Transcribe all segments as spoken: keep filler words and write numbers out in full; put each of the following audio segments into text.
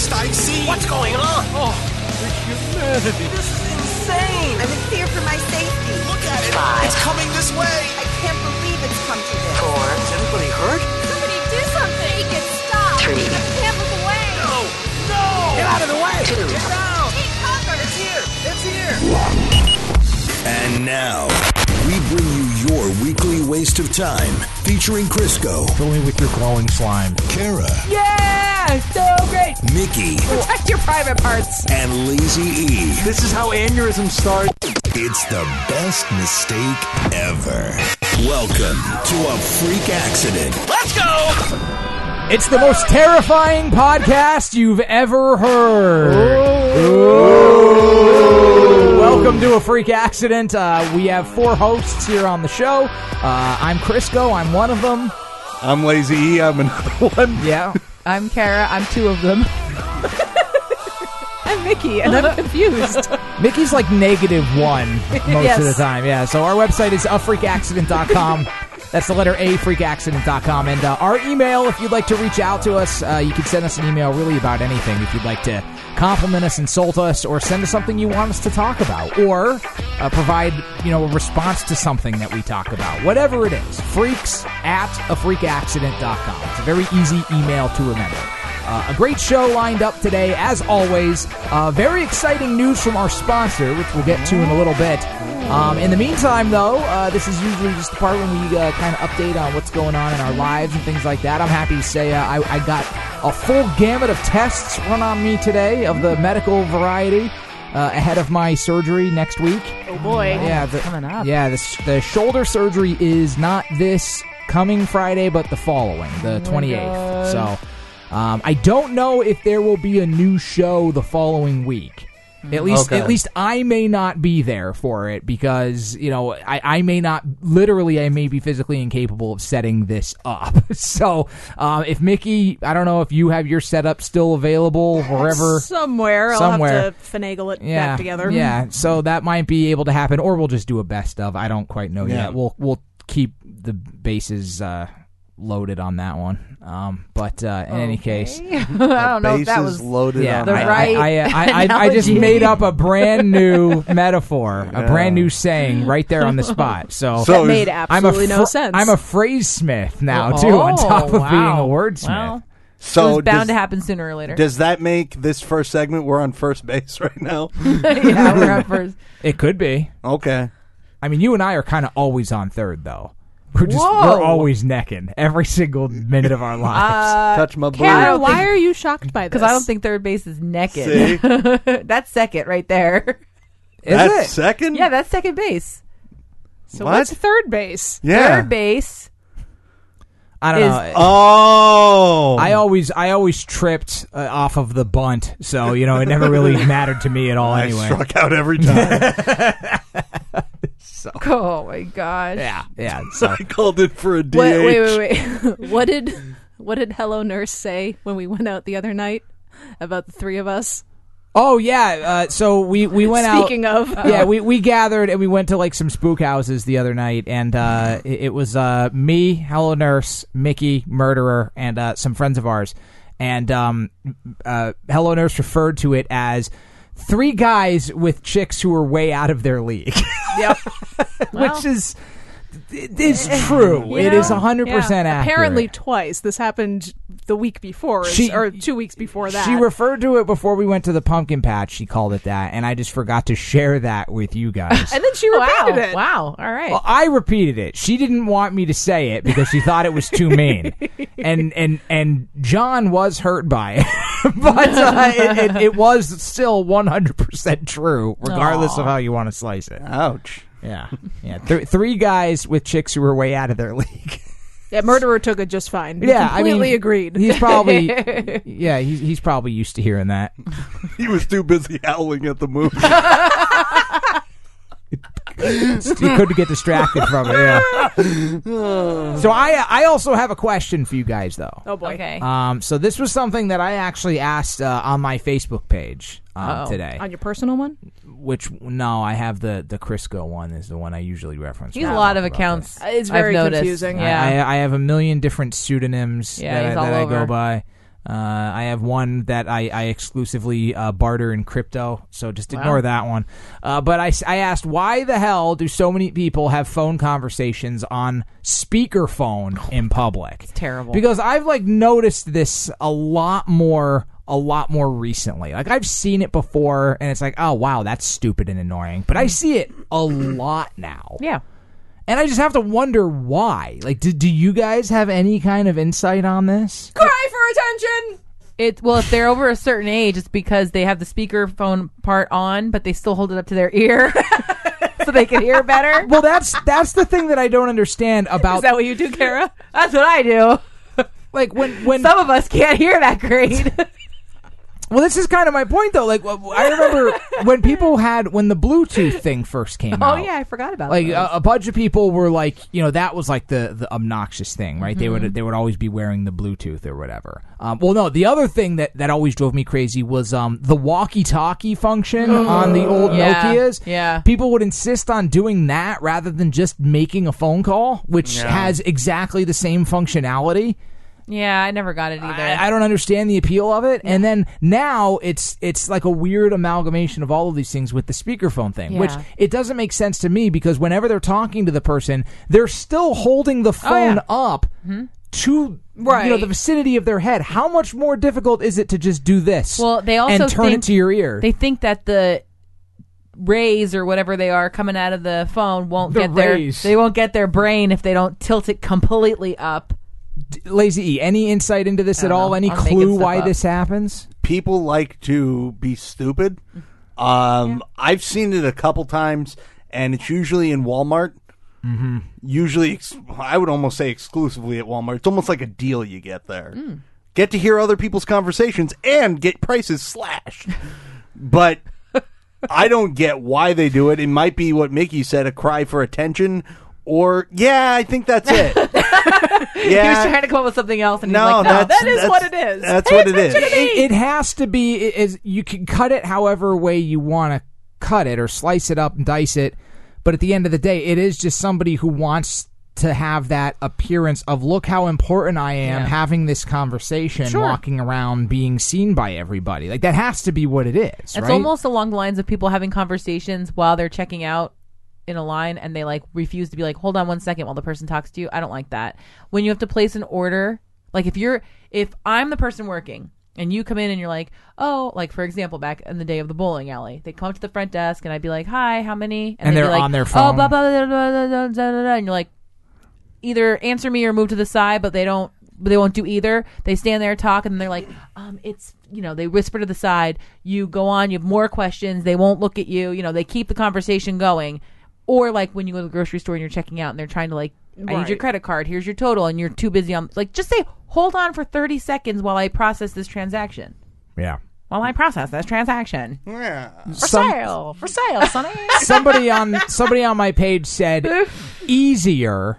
worst I've seen. What's going on? Oh, the humanity. This is insane. I'm in fear for my safety. Look at it. Five. It's coming this way. I can't believe it's come to this. Four. Is anybody hurt? Somebody do something. Make it stop. Three. I can't look away. No. No. Get out of the way. Two. Get down. Take cover. It's here. It's here. And now, we bring you your weekly waste of time, featuring Crisco, Fill me with your glowing slime. Kara, Yeah, so great. Mickey, Select your private parts. and Lazy E. This is how aneurysms start. It's the best mistake ever. Welcome to a freak accident. Let's go. It's the most terrifying podcast you've ever heard. Ooh. Welcome to a freak accident. Uh, we have four hosts here on the show. Uh, I'm Crisco. I'm one of them. I'm Lazy E. I'm another one. Yeah. I'm Kara. I'm two of them. I'm Mickey, and I'm confused. Mickey's like negative one most Yes. of the time. Yeah. So our website is a freak accident dot com. That's the letter A, freak accident dot com. And uh, our email, if you'd like to reach out to us, uh, you can send us an email really about anything. If you'd like to compliment us, insult us, or send us something you want us to talk about, or uh, provide, you know, a response to something that we talk about. Whatever it is, freaks at a freak accident dot com. It's a very easy email to remember. Uh, a great show lined up today, as always. Uh, very exciting news from our sponsor, which we'll get to in a little bit. Um, in the meantime, though, uh, this is usually just the part when we uh, kind of update on what's going on in our lives and things like that. I'm happy to say uh, I, I got a full gamut of tests run on me today of the medical variety uh, ahead of my surgery next week. Oh boy, Yeah, the, coming up. Yeah, the, the shoulder surgery is not this coming Friday, but the following, the twenty-eighth. So um, I don't know if there will be a new show the following week. At least, Okay. at least I may not be there for it because, you know, I, I may not, literally, I may be physically incapable of setting this up. So, um, if Mickey, I don't know if you have your setup still available wherever. Somewhere. I'll Somewhere. have to finagle it Yeah, back together. yeah. So that might be able to happen, or we'll just do a best of. I don't quite know Yeah. yet. We'll we'll keep the bases uh, loaded on that one. Um, but uh, in any case. I don't know if that Bases was loaded Yeah, on the I, that. right I, I, I, I, I just analogy. made up a brand new metaphor, a Yeah. brand new saying right there on the spot. So, So that made is- I'm a absolutely fr- no sense. I'm a phrase smith now Oh, too, on top of wow. being a wordsmith. Well, So it was bound does, to happen sooner or later. does that make this first segment we're on first base right now? Yeah, we're up first. It could be. Okay. I mean, you and I are kind of always on third, though. We're just Whoa. we're always necking every single minute of our lives. Uh, Touch my booty. Kara, Why are you shocked by this? Because I don't think third base is naked. See? That's second right there. Is That's it? second? Yeah, that's second base. So What? what's third base? Yeah. Third base. I don't is- know. Oh. I always I always tripped uh, off of the bunt, so you know it never really mattered to me at all. I Anyway, struck out every time. Oh my gosh. yeah, yeah. So I called it for a D H. Wait, wait, wait, wait. what did what did Hello Nurse say when we went out the other night about the three of us? oh yeah, uh, so we we went out. Speaking of, Yeah, we, we gathered and we went to like some spook houses the other night, and uh, it, it was uh, me, Hello Nurse, Mickey, Murderer, and uh, some friends of ours. And um, uh, Hello Nurse referred to it as three guys with chicks who are way out of their league. Yep. Which is it is true. You It know? is one hundred percent Yeah. accurate. Apparently twice. This happened the week before, She- or two weeks before that. She referred to it before we went to the pumpkin patch. She called it that, and I just forgot to share that with you guys. and then she Wow. repeated it. Wow. All right. Well, I repeated it. She didn't want me to say it because she thought it was too mean, and and and John was hurt by it, but uh, it, it, it was still one hundred percent true, regardless of how you want to slice it. Ouch. Yeah, yeah. Th- three guys with chicks who were way out of their league. Yeah, Murderer took it just fine. We Yeah, I mean, completely agreed. He's probably yeah, he's he's probably used to hearing that. He was too busy howling at the moon. He couldn't get distracted from it. Yeah. So I I also have a question for you guys though. Oh boy. Okay. Um, so this was something that I actually asked uh, on my Facebook page um, Uh-oh. today. On your personal one? Which no, I have the the Crisco one is the one I usually reference. He's when a I lot talk of about accounts. It's very I've noticed. confusing. this. Yeah. I, I I have a million different pseudonyms Yeah, that, he's I, that all I go over. by. Uh, I have one that I, I exclusively uh, barter in crypto, so just ignore Wow. that one. Uh, but I, I asked, why the hell do so many people have phone conversations on speakerphone in public? It's terrible. Because I've like noticed this a lot more, a lot more recently. Like I've seen it before, and it's like, oh wow, that's stupid and annoying. But I see it a lot now. Yeah. And I just have to wonder why. Like, do, do you guys have any kind of insight on this? Cry for attention. It well, if they're over a certain age, it's because they have the speakerphone part on, but they still hold it up to their ear so they can hear better. Well, that's that's the thing that I don't understand about. Is that what you do, Kara? That's what I do. Like when when Some of us can't hear that great. Well, this is kind of my point, though. Like, I remember when people had, when the Bluetooth thing first came Oh out. yeah, I forgot about Like, those. a, a bunch of people were like, you know, that was like the, the obnoxious thing, right? Mm-hmm. They would they would always be wearing the Bluetooth or whatever. Um, well, no, the other thing that, that always drove me crazy was um, the walkie-talkie function on the old Yeah, Nokias. yeah. People would insist on doing that rather than just making a phone call, which has exactly the same functionality. Yeah, I never got it either. I, I don't understand the appeal of it. And then now it's it's like a weird amalgamation of all of these things with the speakerphone thing, Yeah. which it doesn't make sense to me because whenever they're talking to the person, they're still holding the phone yeah. up to Right. you know the vicinity of their head. How much more difficult is it to just do this? Well, they also and turn think, it to your ear. They think that the rays or whatever they are coming out of the phone won't The get rays. their they won't get their brain if they don't tilt it completely up. Lazy E, any insight into this I at don't all? know. Any I'm making clue stuff why up. this happens? People like to be stupid. Um, I've seen it a couple times, and it's usually in Walmart. Mm-hmm. Usually, ex- I would almost say exclusively at Walmart. It's almost like a deal you get there. Mm. Get to hear other people's conversations and get prices slashed. But I don't get why they do it. It might be what Mickey said, a cry for attention. Or, yeah, I think that's it. He was Yeah. trying to come up with something else, and No, he's like, "No, that's- that is that's- what it is. that's Pay what it attention is. to me." It, it has to be. It is you can cut it however way you want to cut it, or slice it up and dice it. But at the end of the day, it is just somebody who wants to have that appearance of look how important I am Yeah. having this conversation, Sure. walking around, being seen by everybody. Like that has to be what it is. It's right? almost along the lines of people having conversations while they're checking out in a line, and they like refuse to be like, hold on one second while the person talks to you. I don't like that. When you have to place an order, like if you're if I'm the person working and you come in and you're like, oh, like for example, back in the day of the bowling alley, they come up to the front desk and I'd be like, hi, how many? And they'd they're be like, on their Oh, phone. blah, blah, blah, blah, blah, blah, blah, blah, blah. And you're like, either answer me or move to the side, but they don't. But they won't do either. They stand there, talk, and they're like, um, it's, you know, they whisper to the side. You go on, you have more questions. They won't look at you. You know, they keep the conversation going. Or like when you go to the grocery store and you're checking out and they're trying to like, I need your credit card. Here's your total. And you're too busy on, like, just say, hold on for thirty seconds while I process this transaction. yeah. While I process this transaction. Yeah. For Some- sale. For sale, Sonny. somebody on somebody on my page said easier,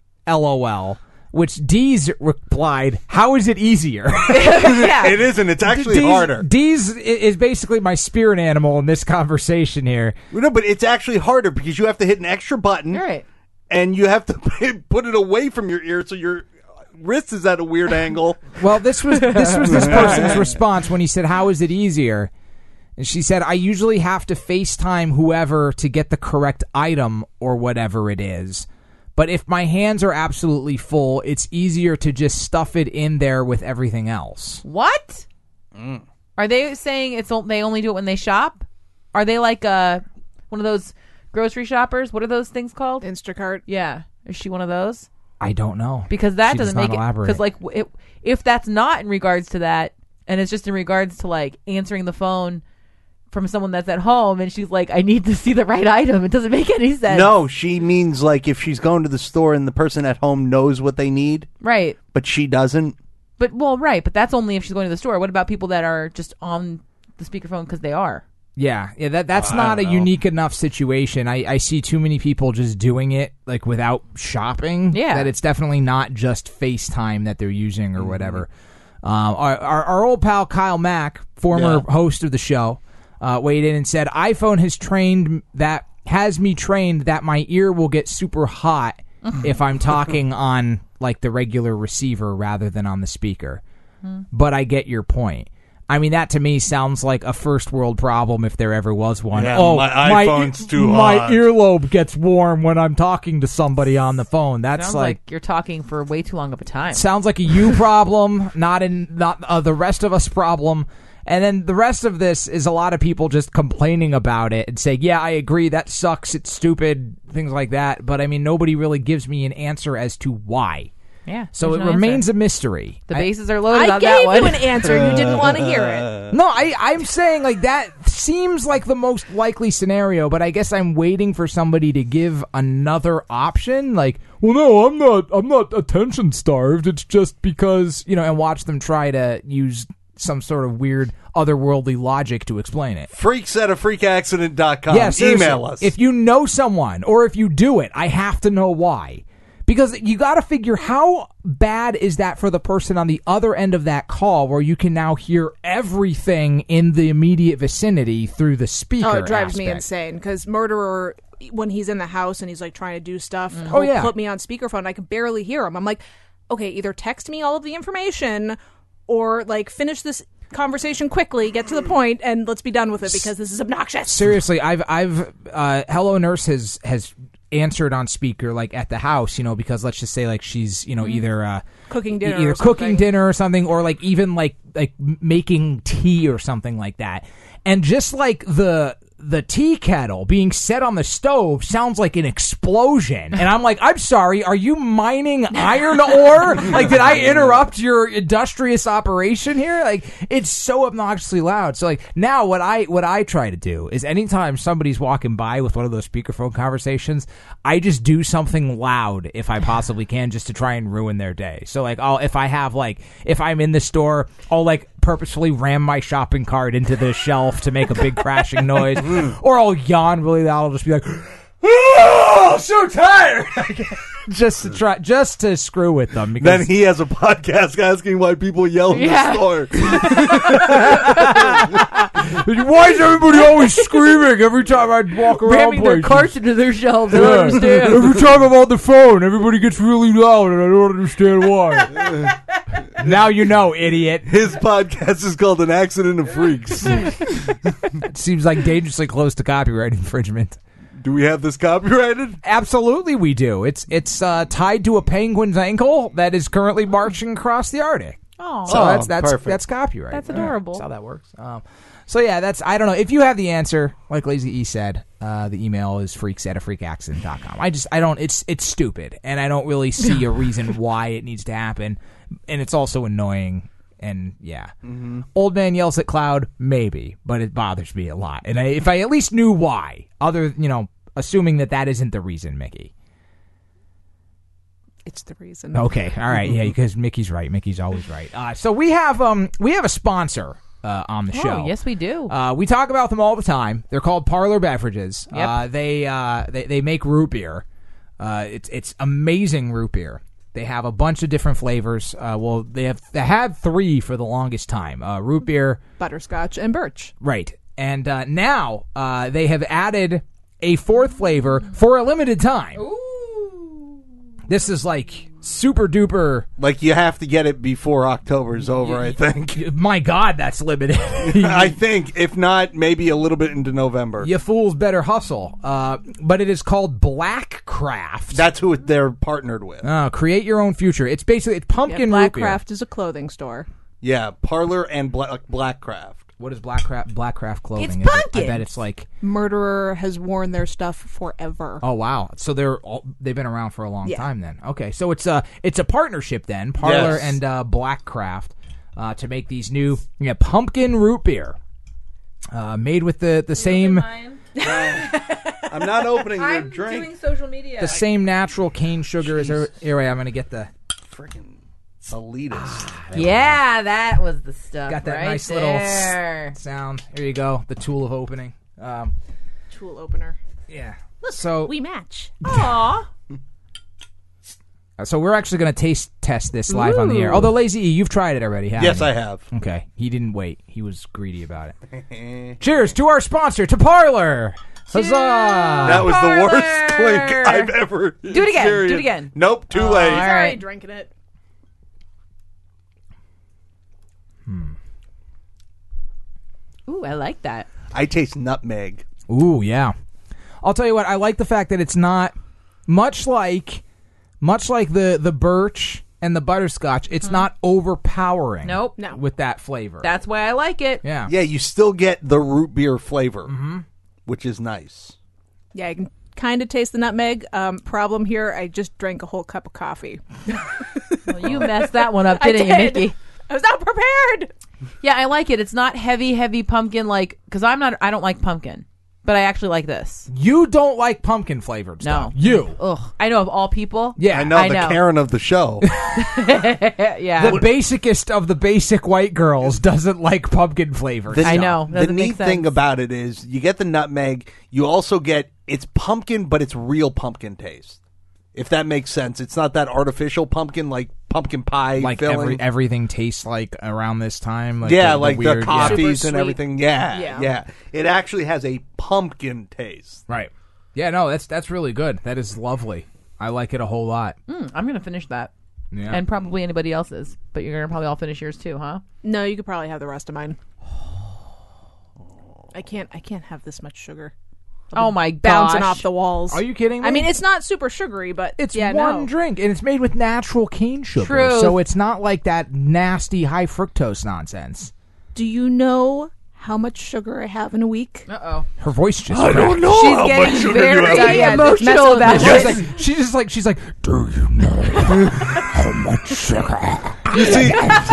LOL. Which Deez replied, "How is it easier?" Yeah. It isn't. It's actually Deez, harder. Deez i- is basically my spirit animal in this conversation here. No, but it's actually harder because you have to hit an extra button. Right. And you have to put it away from your ear so your wrist is at a weird angle. Well, this was this was this person's response when he said, "How is it easier?" And she said, "I usually have to FaceTime whoever to get the correct item or whatever it is. But if my hands are absolutely full, it's easier to just stuff it in there with everything else." What? Are they saying it's o- they only do it when they shop? Are they like uh one of those grocery shoppers? What are those things called? Instacart. Yeah. Is she one of those? I don't know. Because that She does doesn't not make it. elaborate. Because like w- it, if that's not in regards to that, and it's just in regards to like answering the phone from someone that's at home, and she's like, I need to see the right item. It doesn't make any sense. No, she means like if she's going to the store and the person at home knows what they need, Right. but she doesn't. But well, right. But that's only if she's going to the store. What about people that are just on the speakerphone because they are? Yeah, yeah, that that's I not a don't know. unique enough situation. I, I see too many people just doing it like without shopping. Yeah. that it's definitely not just FaceTime that they're using or whatever. Um, our, our our old pal Kyle Mack, former Yeah. host of the show, uh, weighed in and said, "iPhone has trained that has me trained that my ear will get super hot if I'm talking on like the regular receiver rather than on the speaker." but I get your point. I mean, that to me sounds like a first world problem if there ever was one. Yeah, oh, my iPhone's too my hot. earlobe gets warm when I'm talking to somebody on the phone. That's Sounds like, like you're talking for way too long of a time. sounds like a you problem, not in not uh, the rest of us problem. And then the rest of this is a lot of people just complaining about it and saying, yeah, I agree, that sucks, it's stupid, things like that. But I mean, nobody really gives me an answer as to why. Yeah. So there's it no remains answer. a mystery. The I- bases are loaded I on that gave one. you an answer. You didn't want to hear it. No, I, I'm saying like that seems like the most likely scenario, but I guess I'm waiting for somebody to give another option. Like, well, no, I'm not. I'm not attention starved. It's just because you know, and watch them try to use some sort of weird otherworldly logic to explain it. Freaks at a freak accident dot com. Yeah, seriously. Email us. If you know someone or if you do it, I have to know why. Because you got to figure how bad is that for the person on the other end of that call where you can now hear everything in the immediate vicinity through the speaker. Oh, it drives me aspect. insane because murderer, when he's in the house and he's like trying to do stuff, Oh, he'll yeah. put me on speakerphone. I can barely hear him. I'm like, okay, either text me all of the information or like finish this conversation quickly, get to the point, and let's be done with it because this is obnoxious. Seriously, I've I've uh, Hello Nurse has has answered on speaker like at the house, you know, because let's just say like she's you know either uh, Cooking dinner either or cooking something. dinner or something, or like even like like m- making tea or something like that, and just like the. The tea kettle being set on the stove sounds like an explosion. And I'm like, I'm sorry, are you mining iron ore? Like, did I interrupt your industrious operation here? Like, it's so obnoxiously loud. So, like, now what I what I try to do is anytime somebody's walking by with one of those speakerphone conversations, I just do something loud if I possibly can just to try and ruin their day. So, like, I'll if I have, like, if I'm in the store, I'll, like, purposefully ram my shopping cart into the shelf to make a big crashing noise. Or I'll yawn really loud. I'll just be like, "Oh, so tired!" just to try, just to screw with them. Because then he has a podcast asking why people yell in Yeah. the store. why is everybody always screaming every time I walk around Ramming their places? carts into their shelves. I Yeah. don't understand. Every time I'm on the phone, everybody gets really loud, and I don't understand why. Now you know, idiot. His podcast is called An Accident of Freaks. It seems like dangerously close to copyright infringement. Do we have this copyrighted? Absolutely, we do. It's it's uh, tied to a penguin's ankle that is currently marching across the Arctic. Oh, So Oh, that's that's perfect. that's copyright. That's Yeah, adorable. that's how that works. Um, so yeah, that's I don't know if you have the answer. Like Lazy E said, uh, the email is freaks at a freak accident dot com. I just I don't. It's it's stupid, and I don't really see a reason why it needs to happen, and it's also annoying. And yeah, Mm-hmm. Old man yells at cloud, maybe, but it bothers me a lot. And I, if I at least knew why, other you know, assuming that that isn't the reason, Mickey. It's the reason. Okay, all right, yeah, because Mickey's right. Mickey's always right. Uh, so we have um we have a sponsor uh, on the show. Oh, yes, we do. Uh, we talk about them all the time. They're called Parlor Beverages. Yep. Uh, they uh they they make root beer. Uh, it's it's amazing root beer. They have a bunch of different flavors. Uh, well, they have they had three for the longest time. Uh, root beer, Butterscotch and birch. right? And uh, now uh, they have added a fourth flavor for a limited time. This is like super duper. Like, you have to get it before October's over, I think. My God, that's limited. I think. If not, maybe a little bit into November. You fools better hustle. Uh, but it is called Black Craft. That's who they're partnered with. Oh, create your own future. It's basically it's Yeah, pumpkin root beer. Blackcraft is a clothing store. Yeah, Parlor and Black Blackcraft. What is Black Craft? Black Craft clothing? It's Is it- I pumpkins. bet it's like. Murderer has worn their stuff forever. Oh wow! So they're all, they've been around for a long Yeah. time then. Okay, so it's a it's a partnership then, Parlor Yes. and uh, Black Craft, uh, to make these new yeah, pumpkin root beer, uh, made with the the same I'm not opening your I'm drink. doing social media. the same natural cane sugar as. Here, wait, I'm gonna get the Freaking elitist. Yeah, that was the stuff. got that right nice little there. s- sound. Here you go, the tool of opening. Um, Tool opener. yeah. So We match. Aw. so we're actually gonna taste test this live on the air. Although Lazy E, you've tried it already, haven't Yes, you? I have. Okay, he didn't wait. He was greedy about it. Cheers to our sponsor, to Parlor. Huzzah! That was the Parlor. worst clink I've ever Do it again, do it experienced. again. Nope, too Oh, late. all Sorry, right. drinking it. Ooh, I like that. I taste nutmeg. Ooh, yeah. I'll tell you what, I like the fact that it's not much like much like the, the birch and the butterscotch, it's not overpowering. Nope. No. With that flavor. That's why I like it. yeah. Yeah, you still get the root beer flavor, mm-hmm. which is nice. Yeah, I can kind of taste the nutmeg. Um, problem here, I just drank a whole cup of coffee. Well, you messed that one up, I didn't did. you, Mickey? I was not prepared. Yeah, I like it. It's not heavy, heavy pumpkin like because I'm not. I don't like pumpkin, but I actually like this. You don't like pumpkin flavored stuff. No. You. Ugh, I know of all people. Yeah. I know I the know. Karen of the show. yeah. The basicest of the basic white girls doesn't like pumpkin flavored. The- I know. The Doesn't neat make thing sense. about it is you get the nutmeg. You also get it's pumpkin, but it's real pumpkin taste. If that makes sense, it's not that artificial pumpkin like pumpkin pie Like filling. every, everything tastes like around this time. Like yeah, the, like weird, the yeah. coffees Super and sweet. everything. Yeah, Yeah. yeah, It actually has a pumpkin taste. Right. Yeah, no, that's that's really good. That is lovely. I like it a whole lot. Mm, I'm gonna finish that, Yeah. and probably anybody else's. But you're gonna probably all finish yours too, huh? No, you could probably have the rest of mine. I can't. I can't have this much sugar. Oh my gosh! Bouncing off the walls. Are you kidding me? I mean, it's not super sugary, but It's yeah, one no. drink, and it's made with natural cane sugar. Truth. So it's not like that nasty high fructose nonsense. Do you know how much sugar I have in a week? Uh oh. Her voice just I don't know She's how much getting sugar very you have. Yeah, emotional mess about with She's this. like, she's just like, she's like, do you know how much sugar? You see,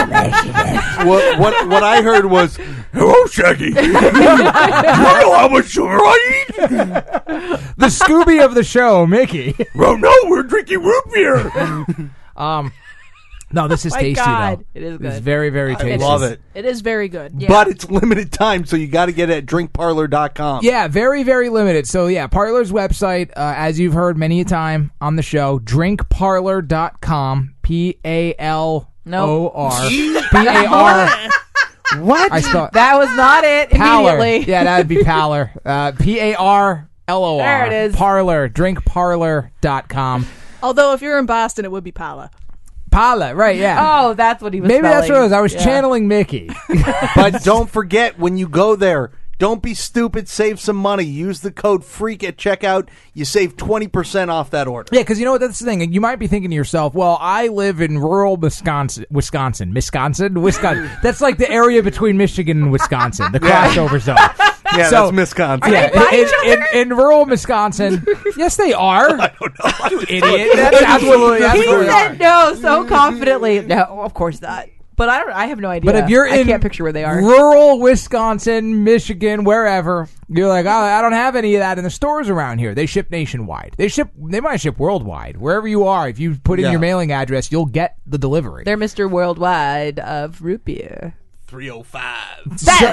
what what what I heard was, "Hello, Shaggy. you know how much sugar I eat? The Scooby of the show, Mickey. Oh no, we're drinking root beer." Um, no, this is My tasty God. though. It is It's good. very, very tasty. I love it, It is very good. Yeah. but it's limited time, so you got to get it at drink parlor dot com. Yeah, very, very limited. So, yeah, Parlor's website, uh, as you've heard many a time on the show, drink parlor dot com, P A L O R. P A R. What? I spelled That was not it. Parlor. Immediately. Yeah, that would be Parlor. Uh, P A R L O R. There it is. Parlor. drink parlor dot com. Although if you're in Boston, it would be Pala. Parlor, right, yeah. Oh, that's what he was. Maybe that's what it was. I was Yeah. channeling Mickey. But don't forget, when you go there, don't be stupid. Save some money. Use the code FREAK at checkout. You save twenty percent off that order. Yeah, because you know what? That's the thing. You might be thinking to yourself, well, I live in rural Wisconsin. Wisconsin. Wisconsin? Wisconsin. That's like the area between Michigan and Wisconsin, the crossover zone. Yeah, So- that's Wisconsin. Yeah, in, in, in, in rural Wisconsin. Yes, they are. I don't know. You idiot. That's absolutely, He absolutely said no so confidently. No, of course not. But I don't. I have no idea. But if you're I in can't picture where they are. rural Wisconsin, Michigan, wherever, you're like, oh, I don't have any of that in the stores around here. They ship nationwide. They ship. They might ship worldwide. Wherever you are, if you put in Yeah. your mailing address, you'll get the delivery. They're Mister Worldwide of root beer. three oh five.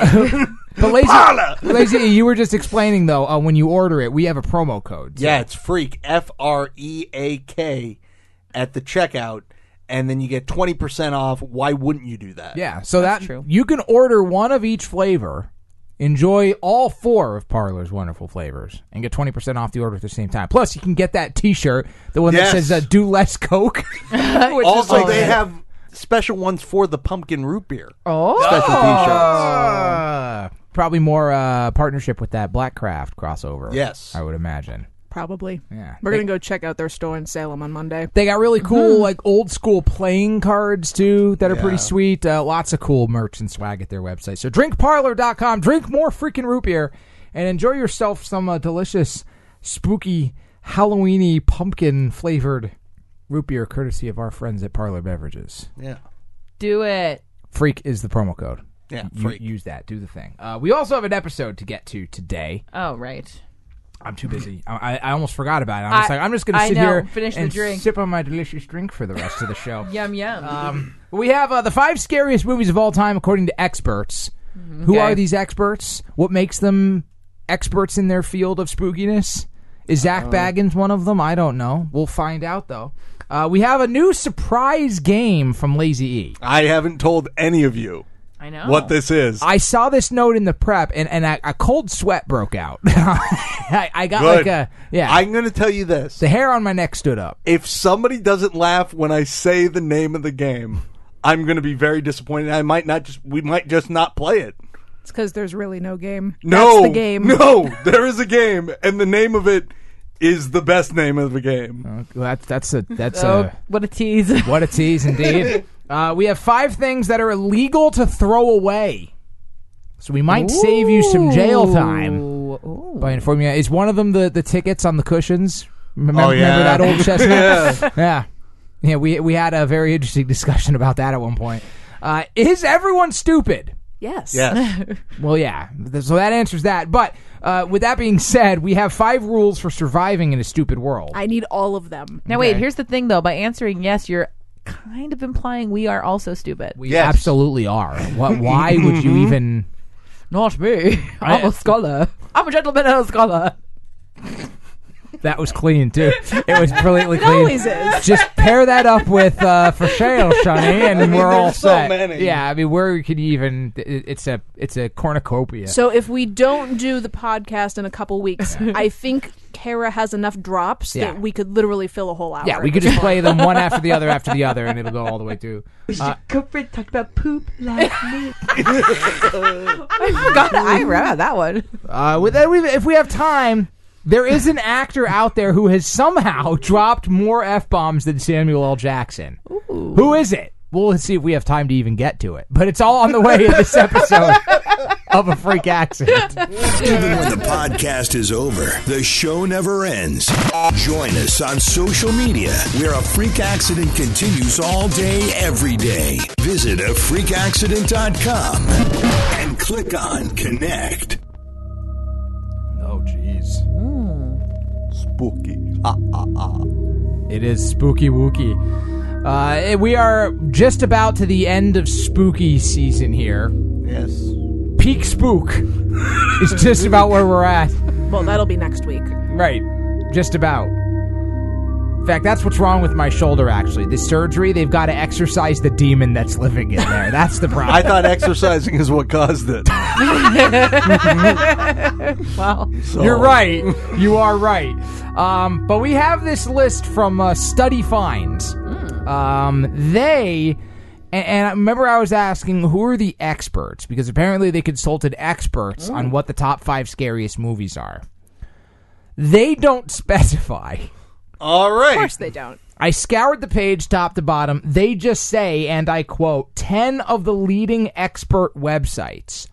But lazy, Parlor. lazy, you were just explaining though. Uh, when you order it, we have a promo code. So- Yeah, it's FREAK, F R E A K, at the checkout, and then you get twenty percent off. Why wouldn't you do that? yeah. So That's that true. you can order one of each flavor, enjoy all four of Parlor's wonderful flavors, and get twenty percent off the order at the same time. Plus, you can get that T-shirt, the one Yes. that says uh, "Do Less Coke." which is Also, like- they have special ones for the pumpkin root beer. Oh, Special T-shirts. Uh, probably more uh, partnership with that Black Craft crossover. Yes. I would imagine. Probably. Yeah. We're going to go check out their store in Salem on Monday. They got really cool, like old school playing cards too that are Yeah. pretty sweet. Uh, lots of cool merch and swag at their website. So drink parlor dot com, drink more freaking root beer, and enjoy yourself some uh, delicious, spooky, Halloweeny pumpkin flavored root beer, courtesy of our friends at Parlor Beverages. Yeah. do it. Freak is the promo code. Yeah, You- freak. use that. Do the thing. Uh, we also have an episode to get to today. Oh, right. I'm too busy. I, I almost forgot about it. I'm just I- like, I'm just going to I sit know. here Finish the and drink. sip on my delicious drink for the rest of the show. Yum yum. Um, we have uh, the five scariest movies of all time, according to experts. Who Okay. are these experts? What makes them experts in their field of spookiness? Is Zach Baggins one of them? I don't know. We'll find out, though. Uh, we have a new surprise game from Lazy E. I haven't told any of you I know what this is. I saw this note in the prep, and, and a, a cold sweat broke out. I, I got Good. like a, yeah, I'm going to tell you this. the hair on my neck stood up. If somebody doesn't laugh when I say the name of the game, I'm going to be very disappointed. I might not just, we might just not play it. It's because there's really no game. No, That's the game. No, there is a game, and the name of it is the best name of the game. Uh, that's that's a that's Oh, a what a tease. what a tease indeed. uh, we have five things that are illegal to throw away, so we might save you some jail time Ooh. by informing you. Is one of them the, the tickets on the cushions? Remember, Oh, yeah. remember that old chestnut? Yeah. yeah, yeah. We we had a very interesting discussion about that at one point. Uh, is everyone stupid? Yes. Yes. Well, yeah. So that answers that. But uh, with that being said, we have five rules for surviving in a stupid world. I need all of them. Now, wait, Okay. here's the thing, though. By answering yes, you're kind of implying we are also stupid. We Yes. absolutely are. What? Why would you even? Not me. I'm a scholar. I'm a gentleman and a scholar. That was clean too. It was brilliantly It clean. always is. Just pair that up with uh, for sale, Sonny, and mean, we're all there's so set. many. Yeah, I mean, where could you even? It, it's a it's a cornucopia. So if we don't do the podcast in a couple weeks, I think Kara has enough drops Yeah. that we could literally fill a whole hour. yeah, we could just play them one after the other after the other, and it'll go all the way through. Uh, Culprit talked about poop last week. I forgot. I remember that one. Uh, with that, we- if we have time, there is an actor out there who has somehow dropped more F-bombs than Samuel L. Jackson. Who is it? Well, let's see if we have time to even get to it. But it's all on the way in this episode of A Freak Accident. Even when the podcast is over, the show never ends. Join us on social media, where A Freak Accident continues all day, every day. Visit a freak accident dot com and click on Connect. Oh, jeez. Spooky. Ah, ah, ah. It is spooky wooky. Uh, we are just about to the end of spooky season here. Yes. Peak spook is just about where we're at. Well, that'll be next week. Right. Just about. In fact, that's what's wrong with my shoulder, actually. The surgery, they've got to exorcise the demon that's living in there. That's the problem. I thought exercising is what caused it. Wow. So- You're right. You are right. Um, but we have this list from uh, Study Finds. Um, they, and, and I remember I was asking who are the experts, because apparently they consulted experts on what the top five scariest movies are. They don't specify. All Of right. course they don't. I scoured the page top to bottom. They just say, and I quote, ten of the leading expert websites.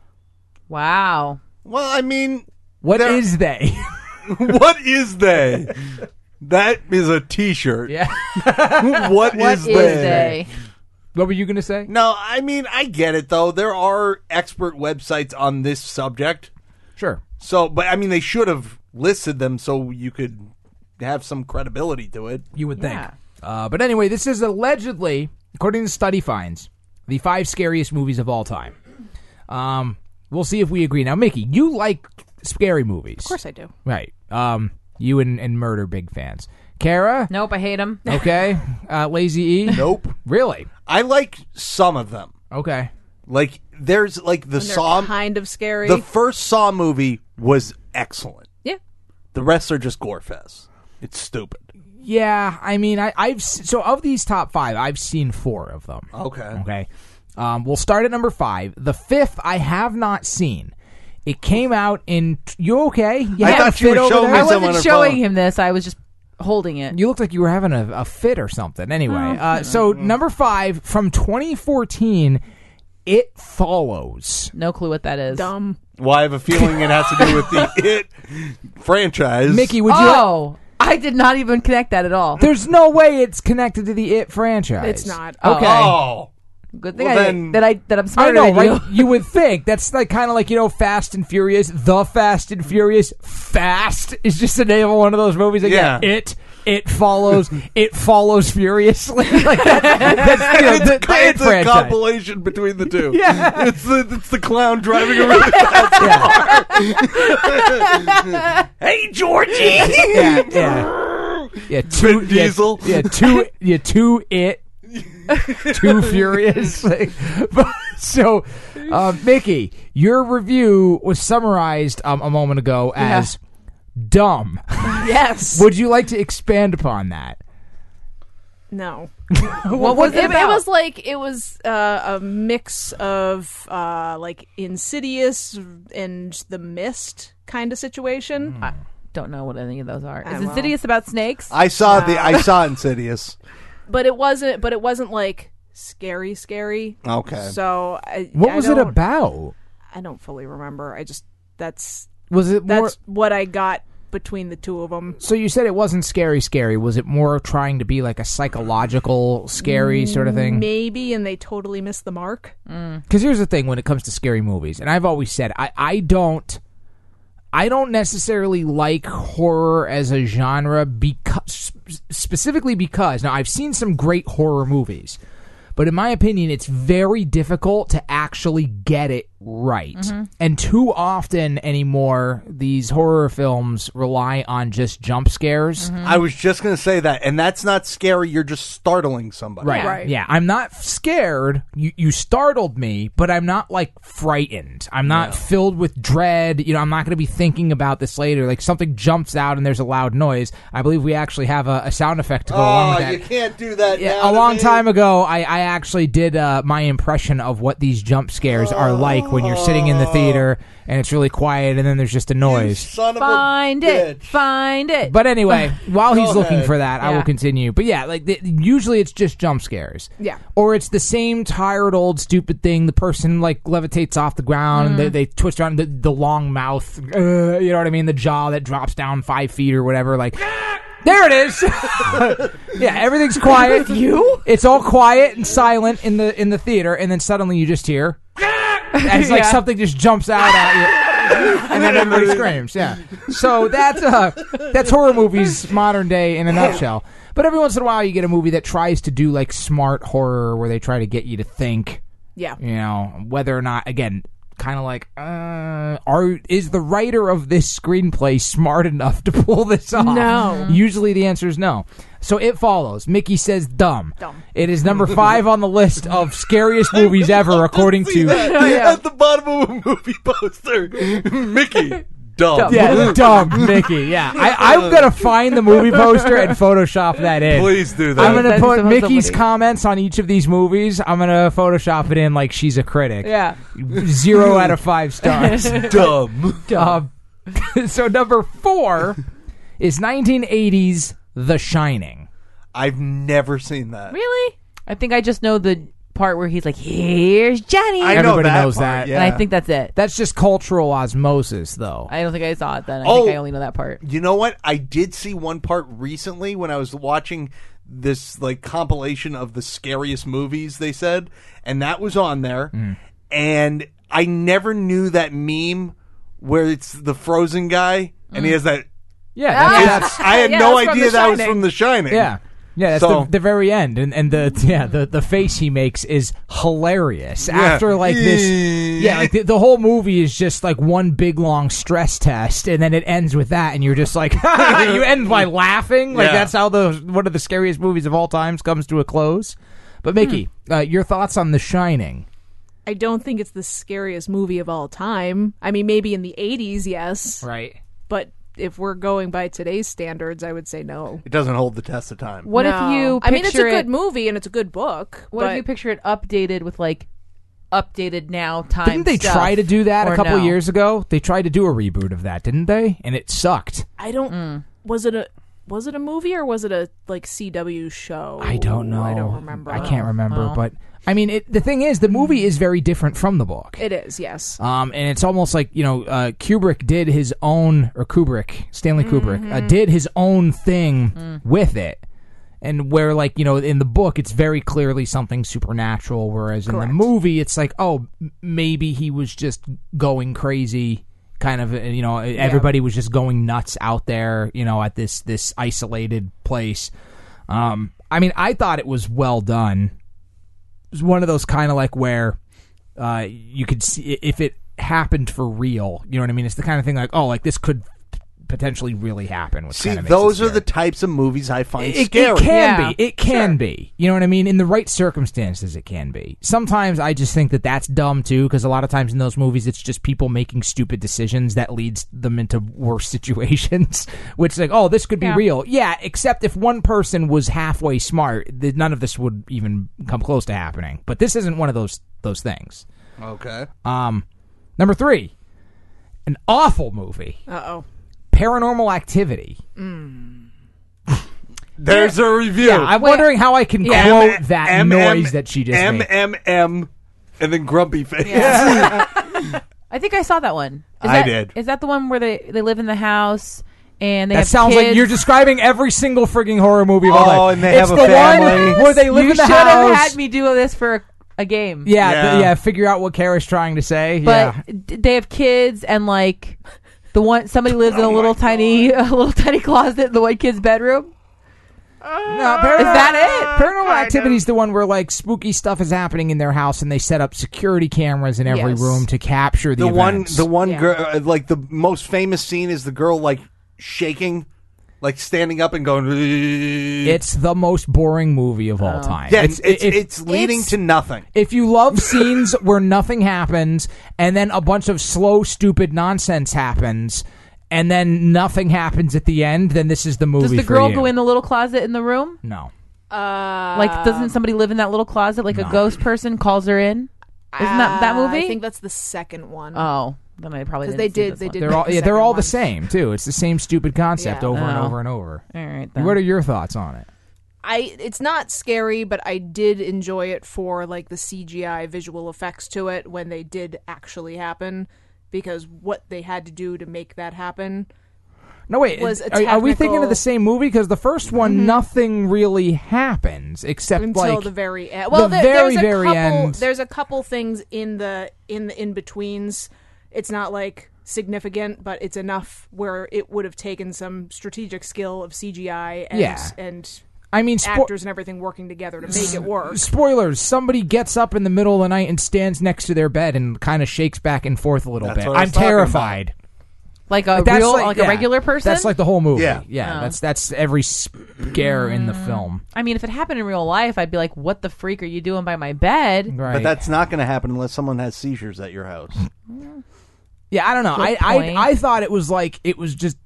Wow. Well, I mean, What There- is they? what is they? That is a T-shirt. Yeah. What What is is they? they? What were you going to say? No, I mean, I get it, though. There are expert websites on this subject. Sure. So, but I mean, they should have listed them so you could have some credibility to it. You would think. Yeah. Uh, but anyway, this is allegedly, according to Study Finds, the five scariest movies of all time. Um, we'll see if we agree. Now, Mickey, you like scary movies. Of course I do. Right. Um, you and, and Murder big fans. Kara? Nope, I hate them. Okay. Uh, Lazy E? Nope. Really? I like some of them. Okay. Like, there's like the And they're Saw. kind of scary. The first Saw movie was excellent. yeah. The rest are just gore fests. It's stupid. Yeah, I mean, I, I've s- so of these top five, I've seen four of them. Okay. Okay. Um, we'll start at number five. The fifth, I have not seen. It came out in. You okay? You I had a thought you fit were over showing there? I me some on wasn't her showing phone. him this. I was just holding it. You looked like you were having a, a fit or something. Anyway, uh, so number five from twenty fourteen, It Follows. No clue what that is. Dumb. Well, I have a feeling it has to do with the It franchise. Mickey, would you? Oh, I did not even connect that at all. There's no way it's connected to the It franchise. It's not. Okay. Oh. Good thing Well, I, then- that I that I'm I smarter know, than right? you. You would think that's like kind of like, you know, Fast and Furious. The Fast and Furious. Fast is just the name of one of those movies. Like, Yeah. It. It follows. It follows furiously. Like that, that's you know, the, the It It's a franchise. compilation between the two. Yeah. It's the, it's the clown driving a really fast car. Hey, Georgie! Yeah, yeah, yeah. Two Vin yeah, Diesel. Yeah, two. Yeah, two. It. Too furious. Like, but, so, uh, Mickey, your review was summarized um, a moment ago as dumb. Yes. Would you like to expand upon that? No. What was it it, about? it was like it was uh, a mix of uh, like Insidious and The Mist kind of situation. I don't know what any of those are. I Is will. Insidious about snakes? I saw the I saw Insidious. But it wasn't. But it wasn't like scary, scary. Okay. So I, What I was it don't- about? I don't fully remember. I just that's Was it more? that's what I got between the two of them. So you said it wasn't scary, scary. Was it more trying to be like a psychological, scary sort of thing? Maybe, and they totally missed the mark. Because here's the thing when it comes to scary movies, and I've always said I, I don't I don't necessarily like horror as a genre because specifically because now I've seen some great horror movies, but in my opinion it's very difficult to actually get it right. Mm-hmm. And too often anymore these horror films rely on just jump scares. Mm-hmm. I was just going to say that, and that's not scary. You're just startling somebody. Right. Right. Yeah. I'm not scared. You you startled me, but I'm not like frightened. I'm not filled with dread. You know, I'm not going to be thinking about this later. Like something jumps out and there's a loud noise. I believe we actually have a, a sound effect to go along Oh, with that. you can't do that. Yeah, now a to long me. time ago, I, I actually did uh, my impression of what these jump scares are like when you're sitting in the theater and it's really quiet and then there's just a You noise. son of Find a it. bitch. Find it. But anyway, while he's Go looking ahead. for that, I Yeah. will continue. But yeah, like the, usually it's just jump scares. Yeah. Or it's the same tired old stupid thing. The person like levitates off the ground and they, they twist around the, the long mouth. Uh, you know what I mean? The jaw that drops down five feet or whatever. Like. There it is. Yeah, everything's quiet. You? It's all quiet and silent in the in the theater, and then suddenly you just hear. And it's like Yeah. something just jumps out at you, and then everybody screams. Yeah. So that's uh that's horror movies modern day in a nutshell. But every once in a while, you get a movie that tries to do like smart horror, where they try to get you to think. Yeah. You know whether or not again. Kind of like, uh, are is the writer of this screenplay smart enough to pull this off? No. Usually the answer is no. So It Follows. Mickey says dumb. Dumb. It is number five on the list of scariest movies ever, according See to that? At the bottom of a movie poster, Mickey. Dumb. yeah, dumb Mickey. Yeah, I, I'm gonna find the movie poster and Photoshop that in. Please do that. I'm gonna Send put some of Mickey's somebody. comments on each of these movies. I'm gonna Photoshop it in like she's a critic. yeah. Zero out of five stars. Dumb. Um, so number four is nineteen eighties The Shining. I've never seen that. Really? I think I just know the part where he's like, "Here's Johnny," I know Everybody that knows part, that. yeah. and I think that's it. That's just cultural osmosis, though. I don't think I saw it then. I Oh. think I only know that part. You know what? I did see one part recently when I was watching this like compilation of the scariest movies they said, and that was on there. Mm. And I never knew that meme where it's the frozen guy and he has that. Yeah, Ah! that's, That's, I had Yeah, no that's from idea The that was Shining. from The Shining. yeah. Yeah, that's So- the, the very end, and and the yeah the, the face he makes is hilarious. Yeah. After like this, yeah, like the, the whole movie is just like one big long stress test, and then it ends with that, and you're just like, you end by laughing. Like Yeah. that's how the one of the scariest movies of all times comes to a close. But Mickey, uh, your thoughts on The Shining? I don't think it's the scariest movie of all time. I mean, maybe in the eighties, yes. Right. But if we're going by today's standards, I would say no. It doesn't hold the test of time. What No. if you? I mean, it's a picture good it- movie and it's a good book. What but if you picture it updated with like updated now time? Didn't they stuff, try to do that a or couple no? years ago? They tried to do a reboot of that, didn't they? And it sucked. I don't. Mm. Was it a was it a movie or was it a like C W show? I don't know. I don't remember. I can't remember, Well. but I mean, it, the thing is, the movie is very different from the book. It is, yes. Um, and it's almost like, you know, uh, Kubrick did his own, or Kubrick, Stanley Kubrick, Mm-hmm. uh, did his own thing Mm. with it. And where, like, you know, in the book, it's very clearly something supernatural, whereas in Correct. the movie, it's like, oh, m- maybe he was just going crazy, kind of, uh, you know, everybody was just going nuts out there, you know, at this, this isolated place. Um, I mean, I thought it was well done. It was one of those kind of like where uh, you could see if it happened for real. You know what I mean? It's the kind of thing like, oh, like this could potentially really happen. Which See, kinda makes those it are the scary. types of movies I find It, scary. it can Yeah. be. It can be. You know what I mean? In the right circumstances, it can be. Sometimes I just think that that's dumb too, because a lot of times in those movies, it's just people making stupid decisions that leads them into worse situations. Which, like, oh, this could be Yeah. real. Yeah, except if one person was halfway smart, th- none of this would even come close to happening. But this isn't one of those those things. Okay. Um, number three, an awful movie, Uh oh. Paranormal Activity. There's a review. Yeah, I'm wondering how I can Yeah. quote M- that M- noise M- that she just M made. M M, and then grumpy face. I think I saw that one. Is I that, did. Is that the one where they, they live in the house and they That have sounds kids? like you're describing every single frigging horror movie of all Oh, time. and they it's have a the family. one where they live you in the should have house. had me do this for a, a game. yeah, Yeah. the- yeah. Figure out what Kara's trying to say. But yeah. d- they have kids and like the one somebody lives in a little tiny a little tiny closet in the white kid's bedroom. No, paranormal, Is that it? Paranormal Activity is the one where like spooky stuff is happening in their house, and they set up security cameras in every Yes. room to capture the, The one, events. the one Yeah. girl, uh, like the most famous scene is the girl like shaking, like standing up and going. It's the most boring movie of all time. yeah, it's it's, if- it's leading it's- to nothing. If you love scenes where nothing happens and then a bunch of slow, stupid nonsense happens and then nothing happens at the end, then this is the movie Does the for girl you. go in the little closet in the room? No. Uh, Like, doesn't somebody live in that little closet? Like No. a ghost person calls her in? Isn't that that uh, movie? I think that's the second one. Oh, then I probably 'Cause didn't they see did- this they one. did- They're all the yeah, they're second all one. the same too. It's the same stupid concept Yeah. over and Oh. over and over. All right. Then. What are your thoughts on it? I it's not scary, but I did enjoy it for like the C G I visual effects to it when they did actually happen, because what they had to do to make that happen. No, wait. Was a are, are we thinking of technical- the same movie? Because the first one, nothing really happens except Until like the very end. Well, the there, very, there's a very couple. end. There's a couple things in the in the in betweens. It's not like significant, but it's enough where it would have taken some strategic skill of C G I and Yeah. and I mean, spo- actors and everything working together to make it work. spoilers. Somebody gets up in the middle of the night and stands next to their bed and kind of shakes back and forth a little That's bit. what I I'm was talking terrified. Like a That's real, like, yeah, a regular person? That's like the whole movie. Yeah. yeah. Oh. That's that's every scare in the film. I mean, if it happened in real life, I'd be like, what the freak are you doing by my bed? Right. But that's not going to happen unless someone has seizures at your house. Yeah, I don't know. I, Good I point. I thought it was like it was just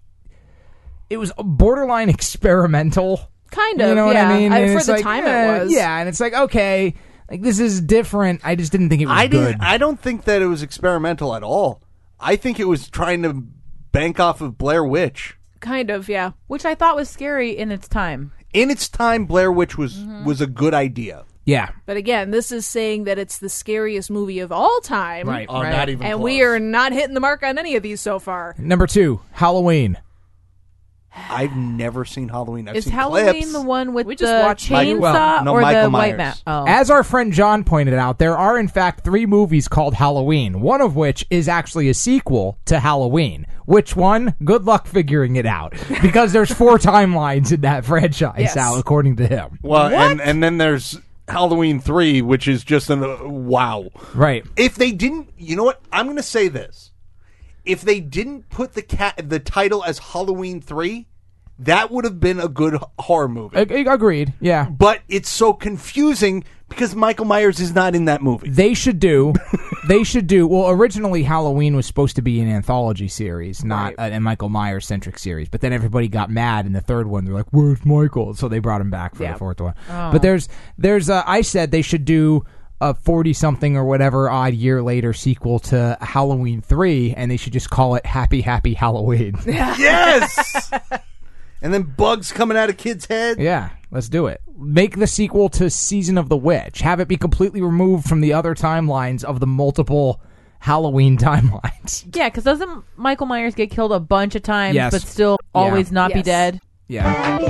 it was borderline experimental. Kind of, You know what yeah. I mean? I- And for it's the like, time eh, it was. Yeah, and it's like okay, like this is different. I just didn't think it was I good. didn't. I don't think that it was experimental at all. I think it was trying to bank off of Blair Witch. Kind of, yeah. Which I thought was scary in its time. In its time, Blair Witch was was a good idea. yeah, But again, this is saying that it's the scariest movie of all time. right. Oh, Right. not even. And close. we are not hitting the mark on any of these so far. Number two, Halloween. I've never seen Halloween. I've Is seen Halloween clips. the one with We just the watched Michael- chainsaw well, no, or Michael the white Myers. mat? Oh. As our friend John pointed out, there are in fact three movies called Halloween, one of which is actually a sequel to Halloween. Which one? Good luck figuring it out. Because there's four timelines in that franchise, Yes. Al, according to him. Well, and and then there's Halloween three, which is just a uh, wow. Right. If they didn't, you know what? I'm going to say this: if they didn't put the cat the title as Halloween three, that would have been a good h- horror movie. A- agreed. Yeah. But it's so confusing because Michael Myers is not in that movie. They should do. They should do. Well, originally Halloween was supposed to be an anthology series, not Right. a, a Michael Myers centric series. But then everybody got mad in the third one. They're like, "Where's Michael?" So they brought him back for Yeah. the fourth one. But there's, there's. Uh, I said they should do a forty something or whatever odd year later sequel to Halloween three, and they should just call it Happy Happy Halloween. Yes. And then bugs coming out of kids' heads. Yeah, let's do it. Make the sequel to Season of the Witch. Have it be completely removed from the other timelines of the multiple Halloween timelines. Yeah, because doesn't Michael Myers get killed a bunch of times, Yes. but still always not be Yes. dead? Yeah.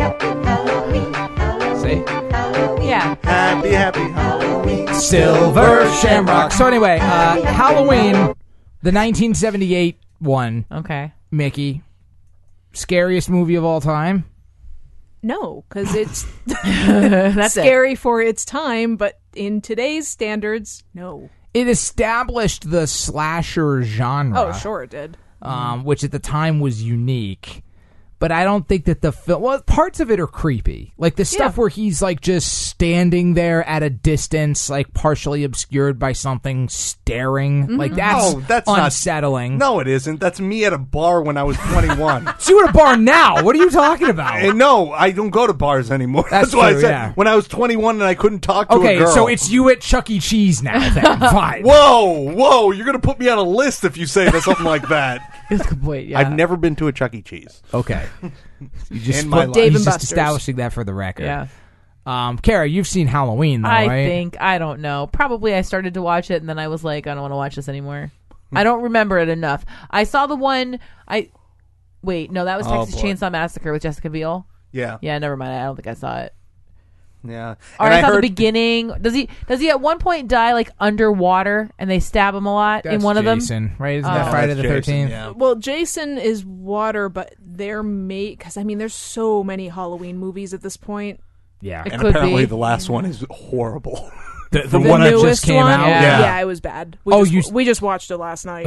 See? Yeah. Happy, happy Halloween. Silver Shamrock. So anyway, uh, Halloween, the nineteen seventy-eight one, Okay. Mickey, scariest movie of all time. No, because it's That's it. scary for its time, but in today's standards, no. It established the slasher genre. Oh, sure it did. um, which at the time was unique. But I don't think that the film... Well, parts of it are creepy. Like the stuff Yeah. where he's like just standing there at a distance, like partially obscured by something, staring. Like that's, No, that's not- unsettling. No, it isn't. That's me at a bar when I was twenty-one. So you're at a bar now. What are you talking about? And no, I don't go to bars anymore. That's That's, why true, I said yeah. when I was twenty-one and I couldn't talk to a Okay, girl. so it's you at Chuck E. Cheese now. Then. Fine. Whoa, whoa! You're gonna put me on a list if you say that, something like that. It's complete. Yeah. I've never been to a Chuck E. Cheese. Okay. You just In my put- life. Dave he's and just Buster's. establishing that for the record. Yeah. Um, Kara, you've seen Halloween, though, I right? think I don't know. Probably I started to watch it and then I was like, I don't want to watch this anymore. I don't remember it enough. I saw the one. I wait, no, that was Oh, Texas boy. Chainsaw Massacre with Jessica Biel. Yeah, Yeah, never mind. I don't think I saw it. yeah. Or And I, saw heard, the beginning. Does he? Does he at one point die like underwater and they stab him a lot That's in one of them? Jason, right? Isn't Oh. that Friday That's the Jason, thirteenth? yeah. Well, Jason is water, but they're made because I mean, there's so many Halloween movies at this point. Yeah. It And could apparently be. the last one is horrible. The, the, The one that just newest came one, out? Yeah. yeah, it was bad. We Oh, just, you- we just watched it last night.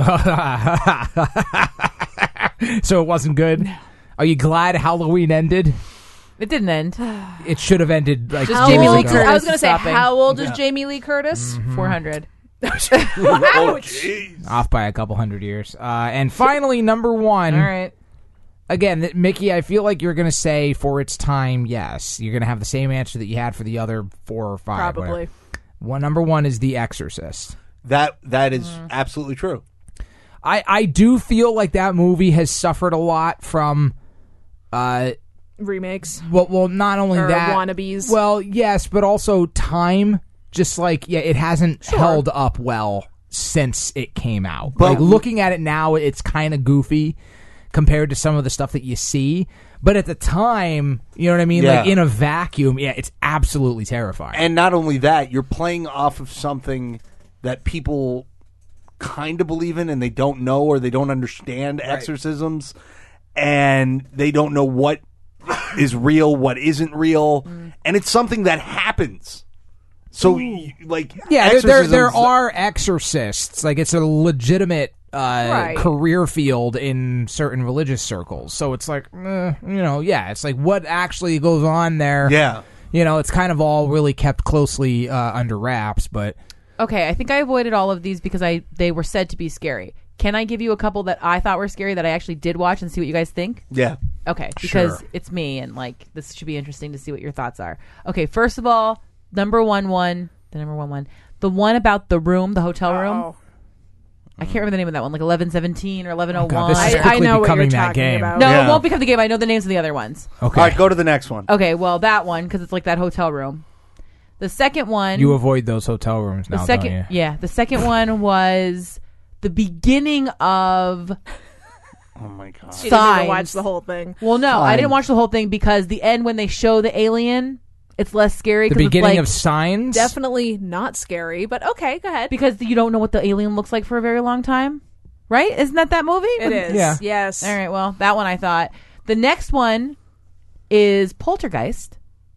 So it wasn't good? Are you glad Halloween ended? It didn't end. It should have ended like Just How Jamie years Lee old- ago. Curtis I was going to is say, stopping. how old is Jamie Lee Curtis? Mm-hmm. Four hundred. Oh, Ouch. jeez. Off by a couple hundred years. Uh, and finally, number one. All right. Again, th- Mickey, I feel like you're going to say for its time, yes. You're going to have the same answer that you had for the other four or five. Probably. whatever. One number one is The Exorcist. That that is Mm. absolutely true. I, I do feel like that movie has suffered a lot from, uh, Remakes. well, well, not only Or that, wannabes. Well, yes, but also time. Just like yeah, it hasn't held up well since it came out. But- like looking at it now, it's kind of goofy compared to some of the stuff that you see. But at the time, you know what I mean? Like Yeah. in a vacuum, yeah, it's absolutely terrifying. And not only that, you're playing off of something that people kind of believe in and they don't know or they don't understand exorcisms and they don't know what is real, what isn't real. And it's something that happens. So, y- like, yeah, there, there there exorcisms- are exorcists. Like it's a legitimate uh, Right. career field in certain religious circles. So it's like, eh, you know, yeah, it's like what actually goes on there. Yeah. You know, it's kind of all really kept closely uh, under wraps, but Okay, I think I avoided all of these because I they were said to be scary. Can I give you a couple that I thought were scary that I actually did watch and see what you guys think? Yeah. Okay, because Sure. it's me and like this should be interesting to see what your thoughts are. Okay, first of all, number one one, the number one one, the one about the room, the hotel room. Oh. I can't remember the name of that one, like eleven seventeen or eleven oh God, one. this is I, I quickly know what you're becoming that talking game. about. no, Yeah. it won't become the game. I know the names of the other ones. okay. All right, go to the next one. Okay, well that one because it's like that hotel room. The second one, You avoid those hotel rooms the now, second, don't you? yeah, the second one was the beginning of. Oh, my God. She didn't even Signs. watch the whole thing. Well, no, I Fine. didn't watch the whole thing because the end when they show the alien, it's less scary. The 'cause it's beginning like, of Signs? Definitely not scary, but okay, go ahead. because you don't know what the alien looks like for a very long time, right? Isn't that that movie? It is. Yeah. Yes. All right. Well, that one I thought. The next one is Poltergeist.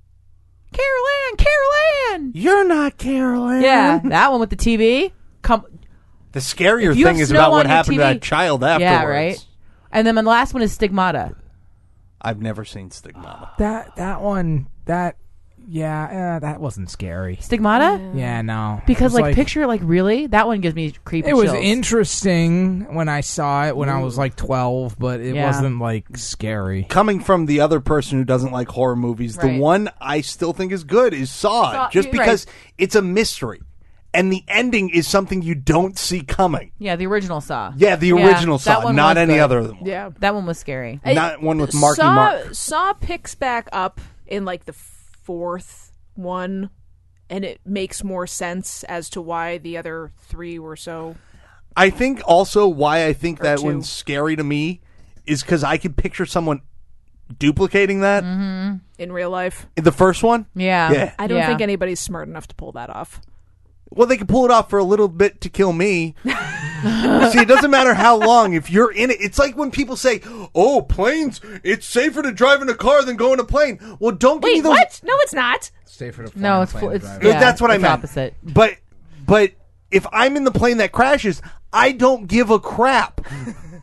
Carol Ann, Carol Ann. You're not Carol Ann. Yeah, that one with the T V. Come. The scarier If you thing have is snow about on what your happened T to V that child afterwards. Yeah, right. And then the last one is Stigmata. I've never seen Stigmata. That that one, that, yeah, uh, that wasn't scary. Stigmata? Yeah, no. Because It was like, picture like really that one gives me creepy. It was chills. interesting when I saw it when I was like twelve, but it Yeah. wasn't like scary. Coming from the other person who doesn't like horror movies, Right. the one I still think is good is Saw. Saw- just you're because it's a mystery. And the ending is something you don't see coming. Yeah, the original Saw. Yeah, the Yeah, original that Saw, one not was any good. other one. Yeah. That one was scary. Not one with Marky Saw, Mark. Saw picks back up in like the fourth one, and it makes more sense as to why the other three were so. I think also why I think that two. one's scary to me is because I could picture someone duplicating that. In real life, In the first one? Yeah. Yeah. I don't Yeah. think anybody's smart enough to pull that off. Well, they can pull it off for a little bit to kill me. See, it doesn't matter how long. If you're in it, it's like when people say, "Oh, planes, it's safer to drive in a car than go in a plane." Well, don't give me Wait, those. what? No, it's not. Stay for the No, it's full, it's Like, yeah, that's what I it's meant. Opposite. But, but if I'm in the plane that crashes, I don't give a crap.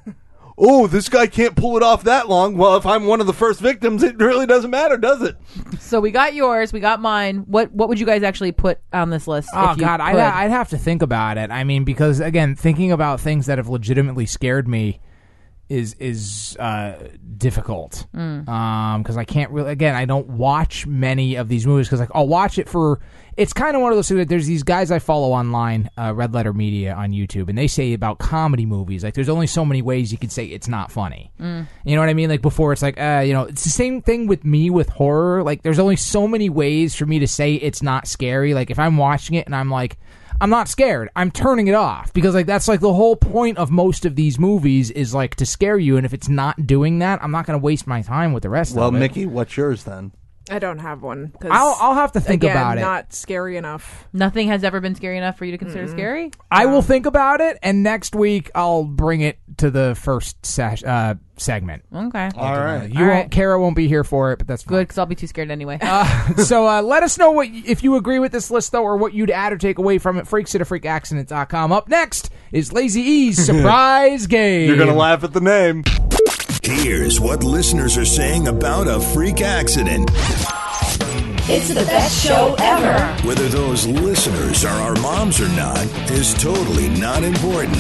oh, this guy can't pull it off that long. Well, if I'm one of the first victims, it really doesn't matter, does it? So we got yours, we got mine. What what would you guys actually put on this list? Oh if you God, I'd, could? I'd have to think about it. I mean, because again, thinking about things that have legitimately scared me is is uh, difficult. Mm. Um, because I can't really. Again, I don't watch many of these movies because like I'll watch it for. It's kind of one of those things that there's these guys I follow online, uh, Red Letter Media on YouTube, and they say about comedy movies, like there's only so many ways you can say it's not funny. Mm. You know what I mean? Like before it's like, uh, you know, it's the same thing with me with horror. Like there's only so many ways for me to say it's not scary. Like if I'm watching it and I'm like, I'm not scared, I'm turning it off because like that's like the whole point of most of these movies is like to scare you, and if it's not doing that, I'm not going to waste my time with the rest Well, of it. Mickey, what's yours then? I don't have one. 'Cause, I'll, I'll have to think again, about it. Not scary enough. Nothing has ever been scary enough for you to consider scary? I will think about it, and next week I'll bring it to the first ses- uh, segment. Okay. All right. You All won't. right. Kara won't be here for it, but that's fine. Good, because I'll be too scared anyway. Uh, so uh, let us know what y- if you agree with this list, though, or what you'd add or take away from it. freaks at a freak accident dot com. Up next is Lazy E's surprise game. You're going to laugh at the name. Here's what listeners are saying about a freak accident. It's the best show ever. Whether those listeners are our moms or not is totally not important.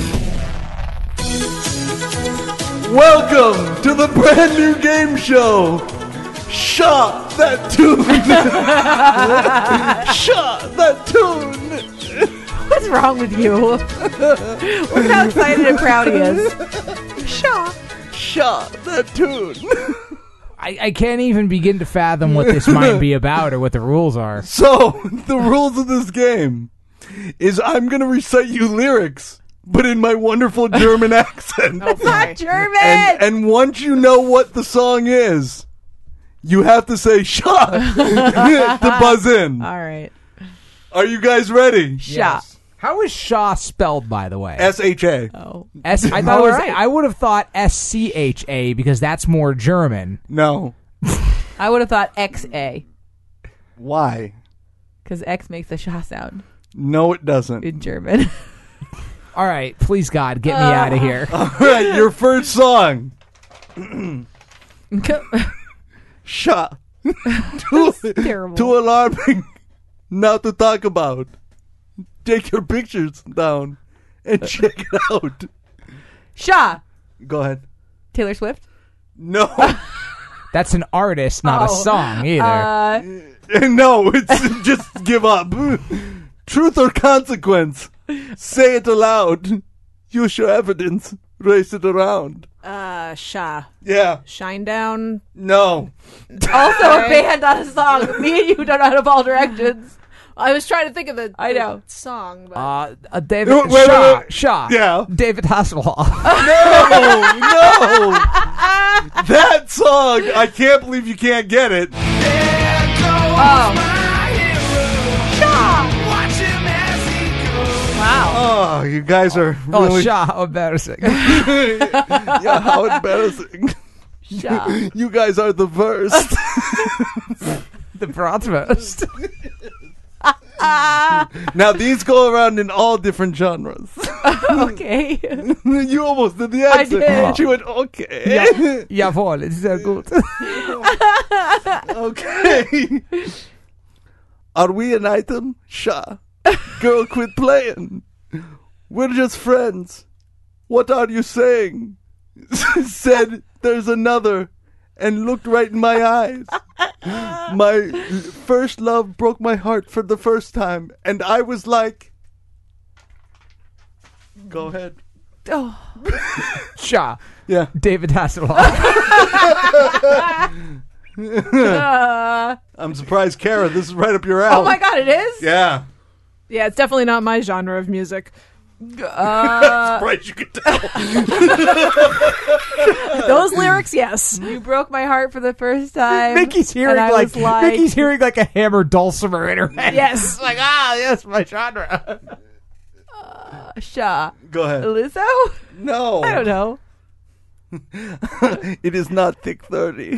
Welcome to the brand new game show. Shot that tune. Shot that tune. What's wrong with you? Look how excited and proud he is. Shot. Shot that tune. I, I can't even begin to fathom what this might be about or what the rules are. So, the rules of this game is I'm going to recite you lyrics, but in my wonderful German accent. It's not German. And, and once you know what the song is, you have to say shot to buzz in. All right. Are you guys ready? Shot. How is Shaw spelled, by the way? S H A. Oh. S. I thought it was. right. I would have thought S C H A because that's more German. No. I would have thought X A, Why? because X makes the Sha sound No, it doesn't. in German. All right, please God, get me out of here. All right, your first song. Shot. too, terrible. too alarming. Now to talk about. Take your pictures down and check it out. Sha. Go ahead. Taylor Swift. No. That's an artist, not Oh. a song either. Uh, No, it's just give up. Truth or consequence. Say it aloud. Use your evidence. Race it around. Uh, Sha. Yeah. Shine Down. No. also a band, not a song. Me and you don't know how to follow directions. I was trying to think of the, I know. the song, but Uh, uh, David Wait, wait, Shaw. wait. Shaw. Yeah. David Hasselhoff. No, no. That song, I can't believe you can't get it. Oh. Wow. Oh, you guys are Oh, really... Shaw. How embarrassing. Yeah, how embarrassing. Sha. You guys are the worst. The bratwurst. Now, these go around in all different genres. Okay. You almost did the accent. did. She went, okay. Ja, jawohl, it's sehr gut. Okay. Are we an item? Sha. Girl, quit playing. We're just friends. What are you saying? Said there's another and looked right in my eyes. My first love broke my heart for the first time, and I was like... Go ahead. Oh. Shaw. Yeah. David Hasselhoff. Uh, I'm surprised, Kara, this is right up your alley. oh my God, it is? Yeah. yeah, it's definitely not my genre of music. Uh, Surprised you could tell. Those lyrics, yes. you broke my heart for the first time. Mickey's hearing and I like, was like Mickey's hearing like a hammered dulcimer in her head. Yes. Like, ah, yes, my genre. Sha. Go ahead. Lizzo? No. I don't know. It is not thick thirty.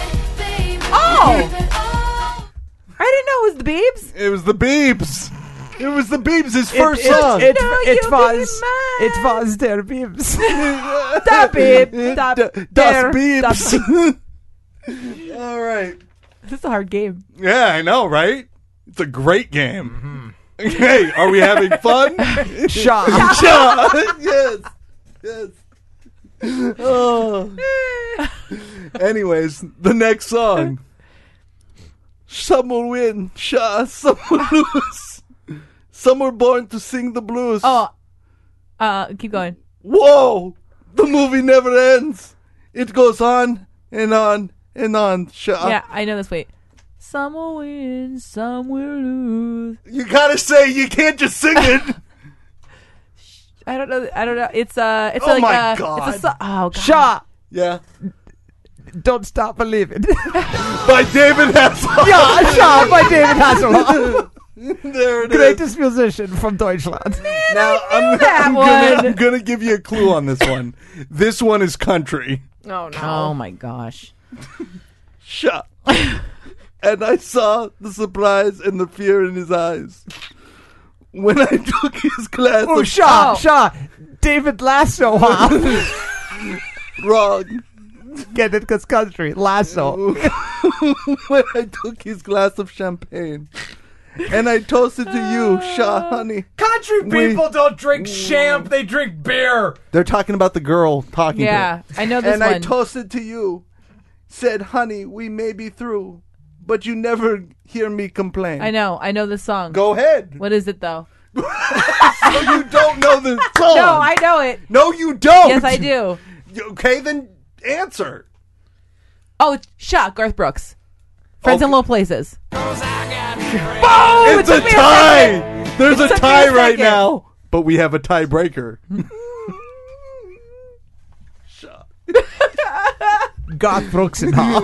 Oh! I didn't know it was the Beebs. It was the Beeps. It was the Biebs' It, first it, song. it, No, it you was. be mine. It was der Biebs. Da Bieb. Da D- der- Das Biebs. All right. This is a hard game. Yeah, I know, right? It's a great game. Hey, are we having fun? Shaw. Shaw. Yes. Yes. Oh. Anyways, the next song. Some will win, Shaw. Some will lose. Some were born to sing the blues. Oh, uh, keep going. Whoa! The movie never ends. It goes on and on and on, Shaw. Yeah, I know this. Wait. Some will win, some will lose. You gotta say, you can't just sing it. I don't know. I don't know. It's uh, it's Oh like my uh, God. It's a so- oh god. Shaw. Yeah. Don't stop believing. By David Hasselhoff. Yeah, Shaw by David Hasselhoff. There it is. Greatest musician from Deutschland. Now, I'm, that I'm, gonna, one. I'm gonna give you a clue on this one. This one is country. Oh no. Oh my gosh. Shaw. And I saw the surprise and the fear in his eyes when I took his glass Oh, of Shaw, Oh. Shaw. David Lasso. wrong. Get it, cause country. Lasso. When I took his glass of champagne and I toasted to you, Shaw, honey. Country We- people don't drink champ, they drink beer. They're talking about the girl talking Yeah, to her. I know this and one. I toasted to you, said, honey, we may be through, but you never hear me complain. I know. I know this song. Go ahead. What is it though? So you don't know the song. No, I know it. No, you don't. Yes, I do. Okay, then answer. Oh, it's Shaw, Garth Brooks. Friends in Okay. Low Places. Oh, it's it a took me a tie. second. There's It a took me tie a right second. now, but we have a tiebreaker. Garth Brooks and all.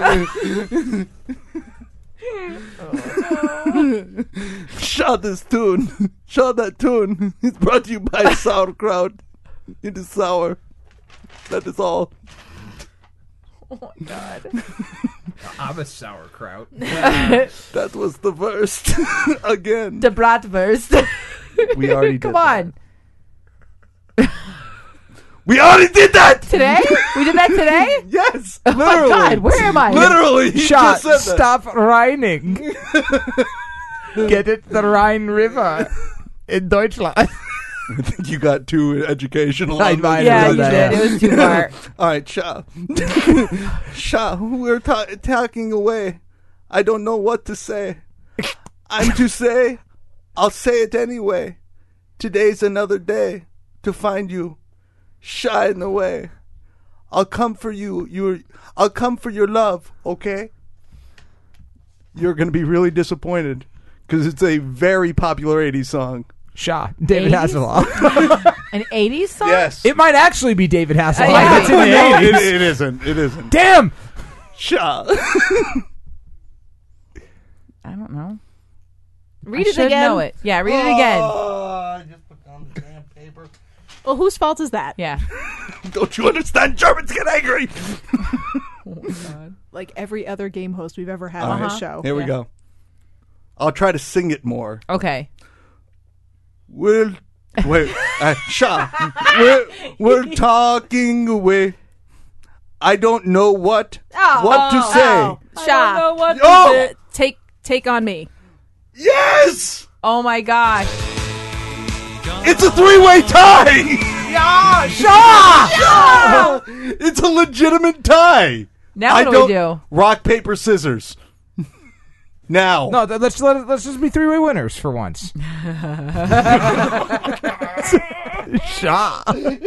Shot this tune. Shot that tune. It's brought to you by Sauerkraut. It is sour. That is all. Oh my god. I'm a sauerkraut. That was the first. Again. The Bratwurst. We already did Come that. on. We already did that! Today? We did that today? Yes! Oh Literally. my god, where am I? Literally. He Shaw, just said that. stop rhyming. Get it, the Rhine River in Deutschland. I think you got too educational. I on might this. Yeah, have you done did. that. It was too far. All right, Shaw. Shaw, we're ta- talking away. I don't know what to say. I'm to say, I'll say it anyway. Today's another day to find you shying away. I'll come for you. You're, I'll come for your love, okay? You're going to be really disappointed because it's a very popular eighties song. Shaw, David eighties? Hasselhoff. An eighties song? Yes. It might actually be David Hasselhoff. Uh, yeah. It's in the No, eighties. it, it isn't. It isn't. Damn! Shaw. I don't know. Read I it should again. know it. Yeah, read it again. Oh, I just put down the damn paper. Well, whose fault is that? Yeah. Don't you understand? Germans get angry. Like every other game host we've ever had All on right. this show. Here we Yeah. go. I'll try to sing it more. Okay. We're wait, uh, Shaw. We're we're talking away. I don't know what what to say. Oh, Shaw. know what Oh! Uh, take take on me. Yes, Oh my gosh. it's a three-way tie. Yeah, Shaw! Shaw! It's a legitimate tie. Now I what do don't, we do? Rock paper scissors. Now. No, th- let's let it, let's just be three-way winners for once. Shaw.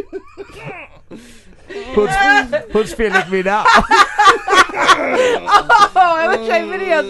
Who's, who's feeling me now? Oh, I wish I videoed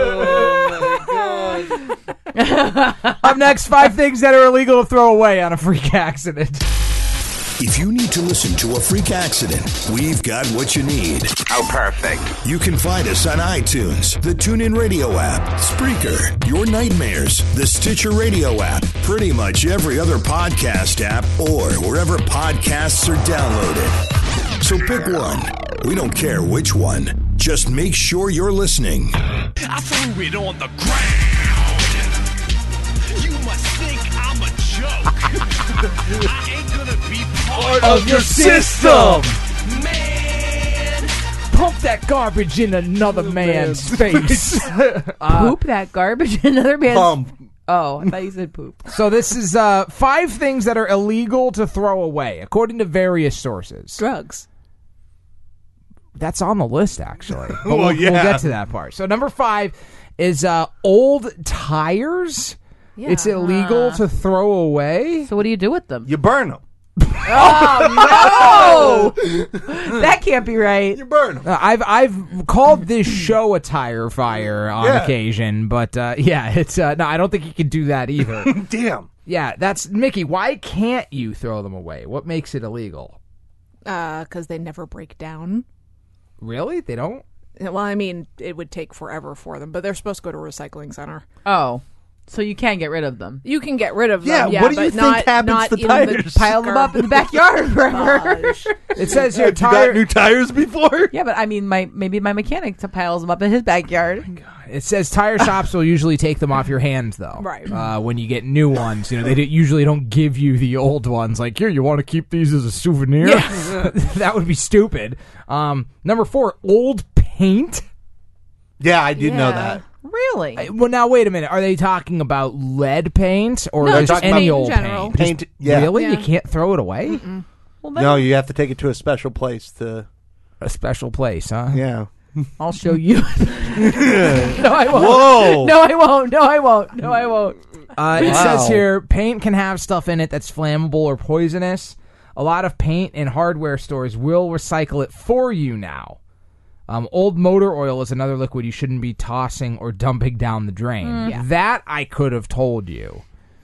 that. Up next, five things that are illegal to throw away on a freak accident. If you need to listen to a freak accident, we've got what you need. How perfect. You can find us on iTunes, the TuneIn Radio app, Spreaker, Your Nightmares, the Stitcher Radio app, pretty much every other podcast app, or wherever podcasts are downloaded. So pick one. We don't care which one. Just make sure you're listening. I threw it on the ground. You must think I'm a joke. I ain't gonna be part Of your system. Man. Pump that garbage in another man's face. Poop that garbage in another man's. Pump. Oh, I thought you said poop. So this is uh, five things that are illegal to throw away, according to various sources. Drugs. That's on the list, actually. But Well, we'll, yeah. we'll get to that part. So number five is uh, old tires. Yeah. It's illegal to throw away. So what do you do with them? You burn them. Oh no! That can't be right. You burn them. Uh, I've I've called this show a tire fire on Yeah. occasion, but uh, yeah, it's uh, no, I don't think you can do that either. Damn. Yeah, that's Mickey. Why can't you throw them away? What makes it illegal? Uh, because they never break down. Really? They don't? Well, I mean, it would take forever for them, but they're supposed to go to a recycling center. Oh, so you can get rid of them. You can get rid of Yeah, them. Yeah, what do but you think not, happens not to in tires? The Pile them up in the backyard forever. Gosh. It says here Have you got tire. new tires before? Yeah, but I mean, my maybe my mechanic piles them up in his backyard. It says tire shops will usually take them off your hands, though. Right. Uh, when you get new ones, you know they don't- usually don't give you the old ones. Like, here, you want to keep these as a souvenir? That would be stupid. Um, number four, old paint. Yeah, I did know Yeah. that. Really? Uh, Well, now wait a minute. Are they talking about lead paint or No, just just any paint in old general. paint? Paint. Yeah. Really? Yeah. You can't throw it away? Well, then No, you have to take it to a special place to. A special place, huh? Yeah. I'll show you. No, I won't. Whoa. No, I won't. No, I won't. No, I won't. Uh, it Wow. says here, paint can have stuff in it that's flammable or poisonous. A lot of paint and hardware stores will recycle it for you now. Um, old motor oil is another liquid you shouldn't be tossing or dumping down the drain. Yeah. That I could have told you.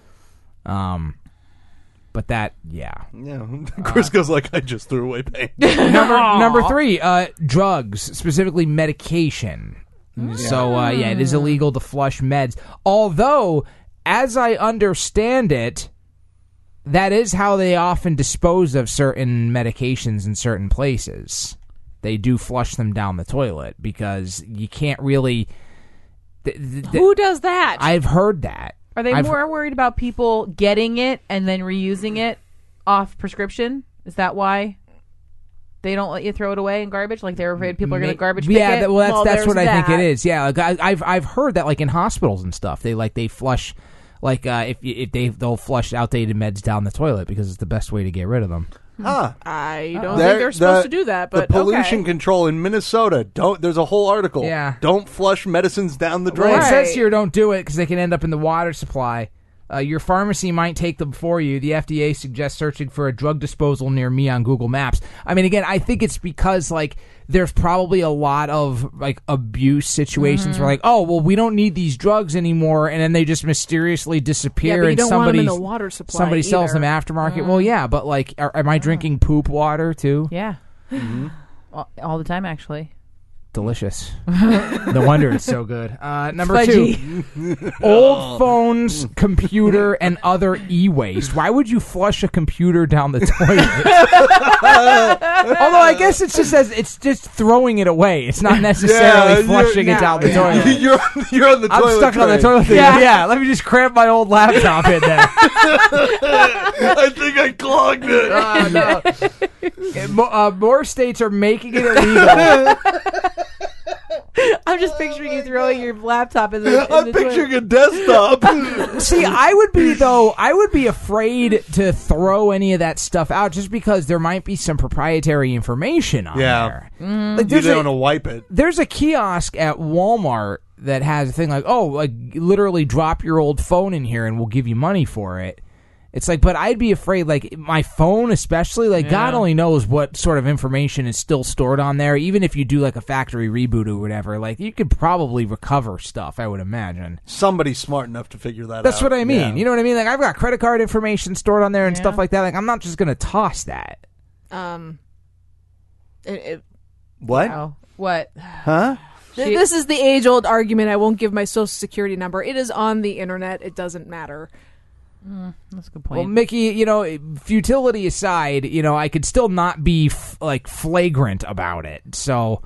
Um, but that, yeah. Yeah. Chris goes like, I just threw away paint. number number three, uh, drugs, specifically medication. So uh, yeah, it is illegal to flush meds. Although, as I understand it, that is how they often dispose of certain medications in certain places. They do flush them down the toilet because you can't really. Th- th- th- Who does that? I've heard that. Are they I've- more worried about people getting it and then reusing it off prescription? Is that why they don't let you throw it away in garbage? Like they're afraid people are going to garbage pick Yeah, it? that, well, that's Well, that's what there's I think that. it is. Yeah, like I, I've I've heard that like in hospitals and stuff, they like they flush, like uh, if if they they'll flush outdated meds down the toilet because it's the best way to get rid of them. Huh. I don't There- think they're supposed the- to do that, but the pollution okay. control in Minnesota. Don't. There's a whole article. Yeah. Don't flush medicines down the drain. Well, it says Right. here don't do it because they can end up in the water supply. Uh, your pharmacy might take them for you. The F D A suggests searching for a drug disposal near me on Google Maps. I mean, again, I think it's because like there's probably a lot of like abuse situations where like, oh, well, we don't need these drugs anymore, and then they just mysteriously disappear, Yeah, but you and don't want 'em somebody in the water supply somebody sells them either. aftermarket. Well, yeah, but like, are, am I drinking poop water too? Yeah. All, all the time, actually. Delicious. No wonder it's so good. Uh, number Fudgy. two, old phones, computer, and other e-waste. Why would you flush a computer down the toilet? Although I guess it's just as it's just throwing it away. It's not necessarily Yeah, flushing you're- it down the no, toilet. you're you're on the I'm toilet. stuck on the tray. toilet thing. Yeah. Yeah. let me just cramp my old laptop in there. I think I clogged it. Uh, no. Uh, mo- uh, more states are making it illegal. I'm just picturing you throwing your laptop in the. In I'm the picturing toilet. a desktop. See, I would be though. I would be afraid to throw any of that stuff out just because there might be some proprietary information on Yeah. there. Mm. Like, You there's, don't a, want to wipe it. there's a kiosk at Walmart that has a thing like, oh, like literally drop your old phone in here and we'll give you money for it. It's like, but I'd be afraid, like my phone especially, like God Yeah. only knows what sort of information is still stored on there. Even if you do like a factory reboot or whatever, like you could probably recover stuff, I would imagine. Somebody's smart enough to figure that out. That's what I mean. Yeah. You know what I mean? Like I've got credit card information stored on there and Yeah. stuff like that. Like I'm not just gonna toss that. Um, it, it, What? Oh, what? Huh? th- this is the age-old argument. I won't give my social security number. It is on the internet. It doesn't matter. That's a good point. Well, Mickey, you know, futility aside, you know, I could still not be f- like flagrant about it. So,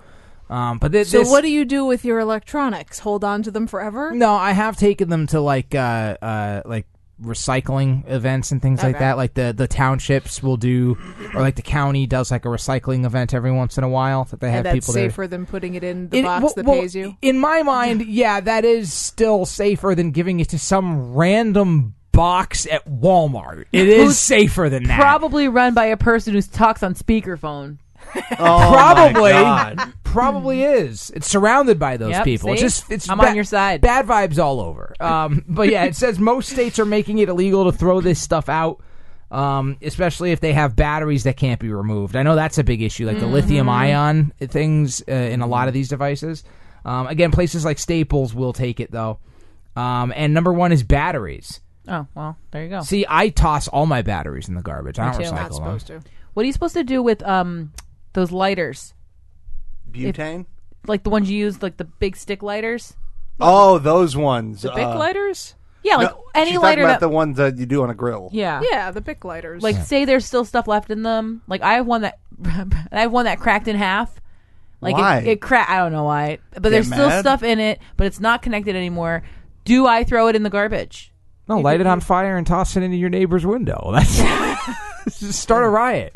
Um, but th- So this, what do you do with your electronics? Hold on to them forever? No, I have taken them to like uh, uh, like recycling events and things like Okay. that. Like the, the townships will do, or like the county does like a recycling event every once in a while that they have And that's people there. safer than putting it in the It- box well- that well, pays you? In my mind, yeah, that is still safer than giving it to some random box at Walmart. It is Who's safer than that. Probably run by a person who talks on speakerphone. Oh, Probably, my God. probably is. It's surrounded by those Yep, people. It's see? just it's I'm ba- on your side. Bad vibes all over. Um, but yeah, it says most states are making it illegal to throw this stuff out, um, especially if they have batteries that can't be removed. I know that's a big issue, like the Mm-hmm. lithium ion things uh, in a lot of these devices. Um, again, places like Staples will take it though. Um, and number one is batteries. Oh, well, there you go. See, I toss all my batteries in the garbage. I Me don't too. recycle Not them. supposed to. What are you supposed to do with um those lighters? Butane? Like the ones you use, like the big stick lighters? Oh, those ones. The Bic uh, lighters? Yeah, like no, any she's lighter talking about that. the ones that you do on a grill. yeah. Yeah, the Bic lighters. Like, say there's still stuff left in them. Like, I have one that I have one that cracked in half. Like, Why? it, it cracked. I don't know why, but there's still mad? stuff in it, but it's not connected anymore. Do I throw it in the garbage? No, light it on fire and toss it into your neighbor's window. That's just start a riot.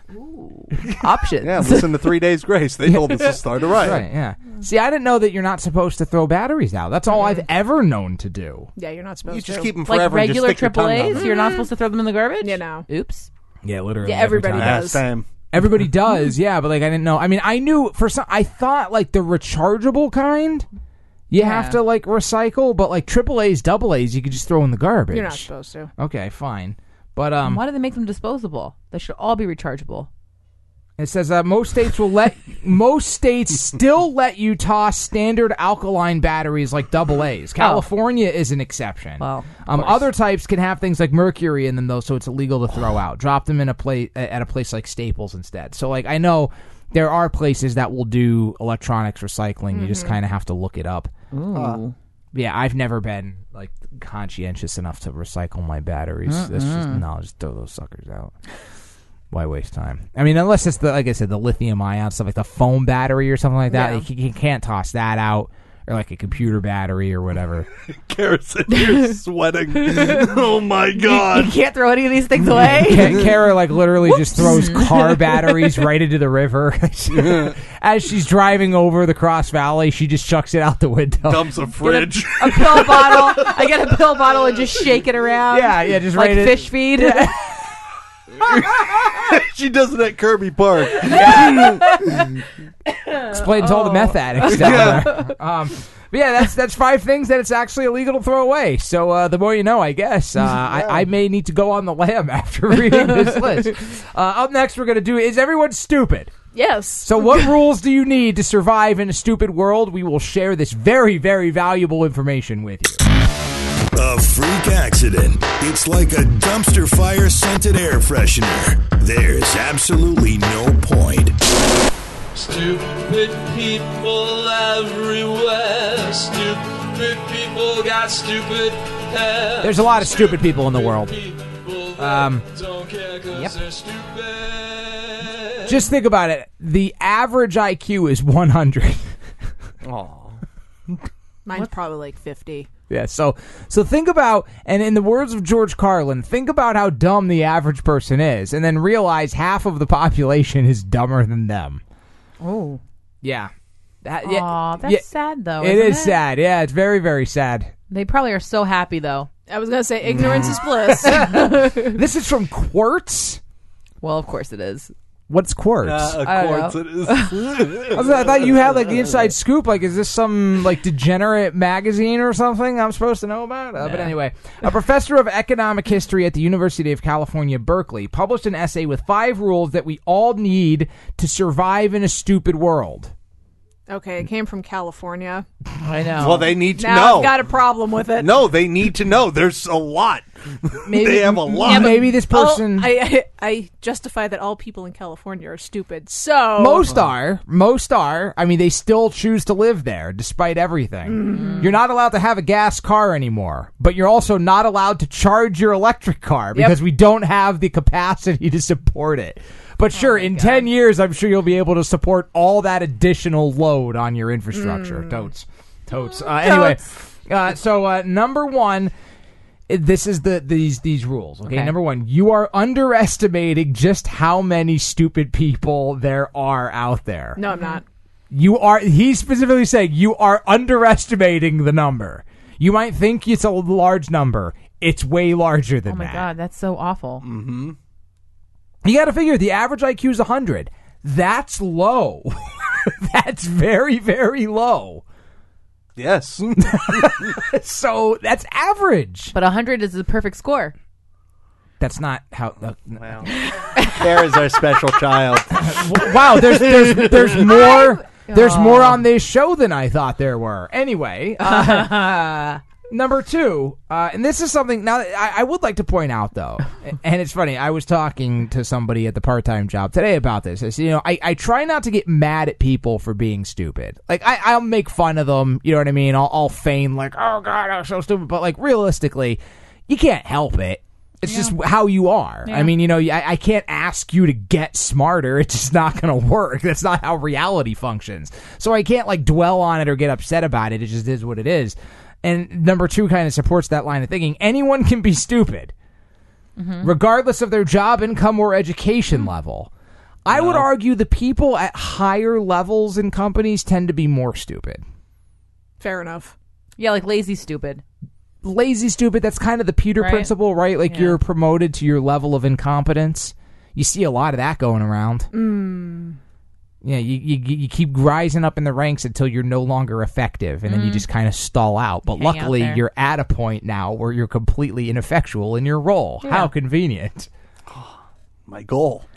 Options. Yeah, listen to Three Days Grace. They told us to start a riot. Right, yeah. See, I didn't know that you're not supposed to throw batteries out. That's all I've ever known to do. yeah, you're not supposed You just to. keep them Like forever and just regular stick your triple tongue on A's, them. you're not supposed to throw them in the garbage. You know. Oops. Yeah, literally. Yeah, every everybody time. Yeah, does. same. Everybody does, yeah, but like I didn't know. I mean, I knew for some. I thought like the rechargeable kind, you Yeah. have to like recycle, but like triple A's, double A's, you could just throw in the garbage. You're not supposed to. Okay, fine. But um, Why do they make them disposable? They should all be rechargeable. it says uh, most states will let most states still let you toss standard alkaline batteries like double A's. California is an exception. Well, of um, course. other types can have things like mercury in them though, so it's illegal to throw out. Drop them in a place at a place like Staples instead. So like I know there are places that will do electronics recycling. You just kind of have to look it up. Ooh. Yeah, I've never been like conscientious enough to recycle my batteries. That's just no, just throw those suckers out. Why waste time? I mean, unless it's the like I said, the lithium ion stuff, like the foam battery or something like that. Yeah. You, you can't toss that out, or like a computer battery or whatever. Kara said you're sweating. Oh my God. You can't throw any of these things away. Ka- Kara like literally just throws car batteries right into the river. As she's driving over the Cross Valley, she just chucks it out the window. Dumps a fridge. A pill bottle. I get a pill bottle and just shake it around. Yeah, yeah, just like right in- fish feed. She does it at Kirby Park. Explains all the meth addicts down there. Um, but yeah, that's that's five things that it's actually illegal to throw away. So uh, the more you know, I guess. Uh, I, I may need to go on the lam after reading this list. Uh, up next, we're going to do Is Everyone Stupid? Yes. So what rules do you need to survive in a stupid world? We will share this very, very valuable information with you. A freak accident. It's like a dumpster fire scented air freshener. There's absolutely no point. Stupid people everywhere. Stupid people got stupid hair. There's a lot of stupid people in the world. Um, yep. Just think about it. The average I Q is one hundred. Oh. Mine's probably like fifty. Yeah, so so think about, and in the words of George Carlin, think about how dumb the average person is, and then realize half of the population is dumber than them. Oh. Yeah. That, Aw, that's yeah, sad, though, It isn't is it? sad. Yeah, it's very, very sad. They probably are so happy, though. I was going to say ignorance is bliss. This is from Quartz? Well, of course it is. What's Quartz? Uh, I don't quartz know. it is. I, was- I thought you had like the inside scoop. Like, is this some like degenerate magazine or something I'm supposed to know about? Uh, But Nah. anyway, a professor of economic history at the University of California, Berkeley, published an essay with five rules that we all need to survive in a stupid world. Okay, it came from California. I know. Well, they need to Now know. I've got a problem with it. No, they need to know. There's a lot. they have a lot. Yeah, maybe this person. Oh, I, I I justify that all people in California are stupid. So Most are. Most are. I mean, they still choose to live there despite everything. Mm-hmm. You're not allowed to have a gas car anymore, but you're also not allowed to charge your electric car because we don't have the capacity to support it. But sure, in ten years, I'm sure you'll be able to support all that additional load on your infrastructure. Mm. Totes. Totes. Uh, anyway, uh, so uh, number one, this is the these these rules. Okay? Okay. Number one, you are underestimating just how many stupid people there are out there. No, I'm not. You are. He's specifically saying you are underestimating the number. You might think it's a large number. It's way larger than Oh my that. god, that's so awful. Mm-hmm. You got to figure the average I Q is one hundred. That's low. That's very, very low. Yes. So that's average. But one hundred is the perfect score. That's not how. Uh, Wow. There is our special child. wow, there's there's there's more there's more on this show than I thought there were. Anyway, uh, number two, uh, and this is something now that I, I would like to point out though, and it's funny. I was talking to somebody at the part-time job today about this. I said, you know, I, I try not to get mad at people for being stupid. Like I, I'll make fun of them. You know what I mean? I'll, I'll feign like, oh god, I'm so stupid. But like realistically, you can't help it. It's yeah. just how you are. Yeah. I mean, you know, I, I can't ask you to get smarter. It's just not going to work. That's not how reality functions. So I can't, like, dwell on it or get upset about it. It just is what it is. And number two kind of supports that line of thinking. Anyone can be stupid, mm-hmm. regardless of their job, income, or education mm-hmm. level. I no. would argue the people at higher levels in companies tend to be more stupid. Fair enough. Yeah, like lazy stupid. Lazy stupid, that's kind of the Peter right? principle, right? Like yeah. you're promoted to your level of incompetence. You see a lot of that going around. Mm. Yeah, you, you you keep rising up in the ranks until you're no longer effective, and mm. then you just kind of stall out. But Hang luckily, out you're at a point now where you're completely ineffectual in your role. Yeah. How convenient. My goal.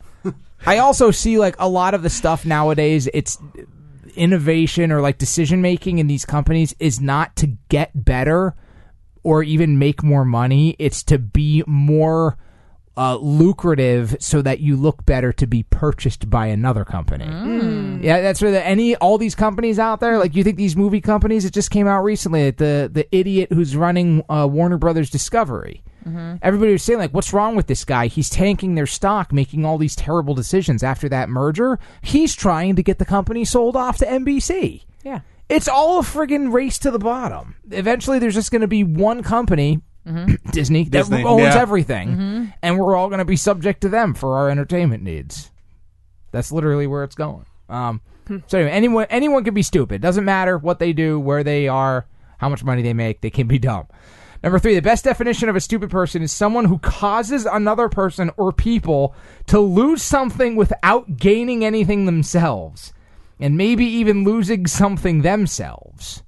I also see like a lot of the stuff nowadays, it's innovation or like decision making in these companies is not to get better or even make more money. It's to be more uh, lucrative so that you look better to be purchased by another company. Mm. Yeah, that's where the, any all these companies out there, like you think these movie companies, it just came out recently, like the the idiot who's running uh, Warner Brothers Discovery. Mm-hmm. Everybody was saying, like, what's wrong with this guy? He's tanking their stock, making all these terrible decisions after that merger. He's trying to get the company sold off to N B C. Yeah. It's all a friggin' race to the bottom. Eventually, there's just going to be one company, mm-hmm. Disney, that Disney, owns yeah. everything, mm-hmm. and we're all going to be subject to them for our entertainment needs. That's literally where it's going. Um, hmm. So anyway, anyone anyone can be stupid. Doesn't matter what they do, where they are, how much money they make. They can be dumb. Number three, the best definition of a stupid person is someone who causes another person or people to lose something without gaining anything themselves. And maybe even losing something themselves.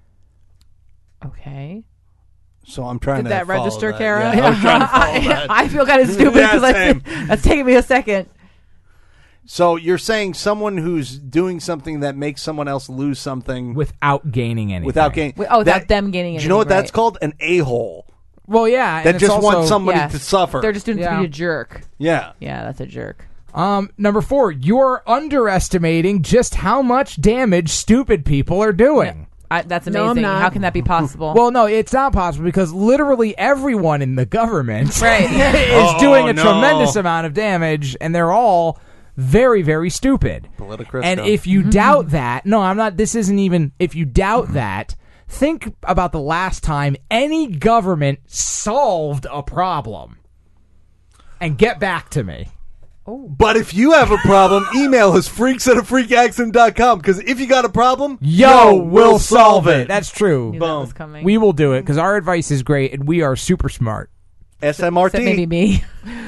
Okay. So I'm trying Did to that follow register, that. Kara? Yeah, I was trying to follow that. I feel kind of stupid Yeah, because same. that's taking me a second. So you're saying someone who's doing something that makes someone else lose something Without gaining anything. without gaining. Wi- oh, without that- them gaining Do you know what anything, that's right. called? An a-hole. Well, yeah. and That it's just also, wants somebody Yes. to suffer. They're just doing it Yeah. to be a jerk. yeah. Yeah, that's a jerk. Um, number four, you're underestimating just how much damage stupid people are doing. I, that's No, I'm amazing. not. How can that be possible? Well, no, it's not possible because literally everyone in the government Right. is Oh, doing a no. tremendous amount of damage, and they're all very, very stupid. Politicrisco. And if you doubt that, no, I'm not, this isn't even, if you doubt that, think about the last time any government solved a problem. And get back to me. But if you have a problem, email us freaks at a freak accident dot com because if you got a problem, Yo, we'll, we'll solve it. That's true. Knew that was coming. We will do it because our advice is great and we are super smart. S M R T. Except maybe me.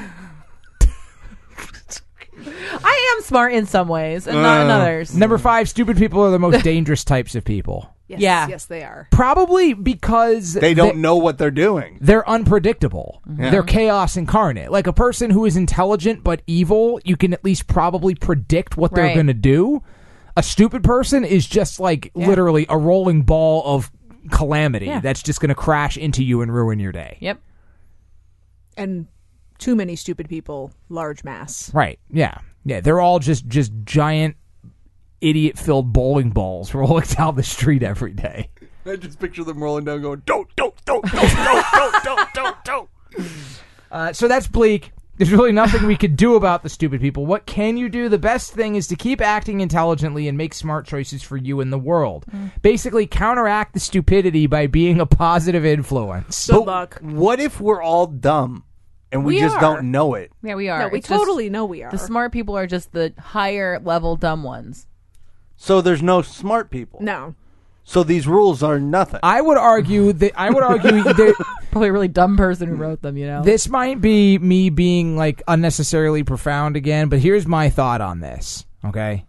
I am smart in some ways and not in Uh. others. Number five, stupid people are the most dangerous types of people. Yes, Yeah. yes, they are. Probably because They don't know what they're doing. They're unpredictable. Yeah. They're chaos incarnate. Like a person who is intelligent but evil, you can at least probably predict what they're Right. going to do. A stupid person is just like Yeah. literally a rolling ball of calamity Yeah. that's just going to crash into you and ruin your day. Yep. And too many stupid people, large mass. Right. Yeah. Yeah. They're all just, just giant idiot-filled bowling balls rolling down the street every day. I just picture them rolling down going, don't, don't, don't, don't, don't, don't, don't, don't, don't. Uh, so that's bleak. There's really nothing we could do about the stupid people. What can you do? The best thing is to keep acting intelligently and make smart choices for you and the world. Mm. Basically, counteract the stupidity by being a positive influence. Good luck. What if we're all dumb and we, We just are. don't know it? Yeah, we are. No, we It's just- totally know we are. The smart people are just the higher level dumb ones. So there's no smart people. No. So these rules are nothing. I would argue that I would argue that Probably a really dumb person who wrote them, you know? this might be me being like unnecessarily profound again, but here's my thought on this, okay?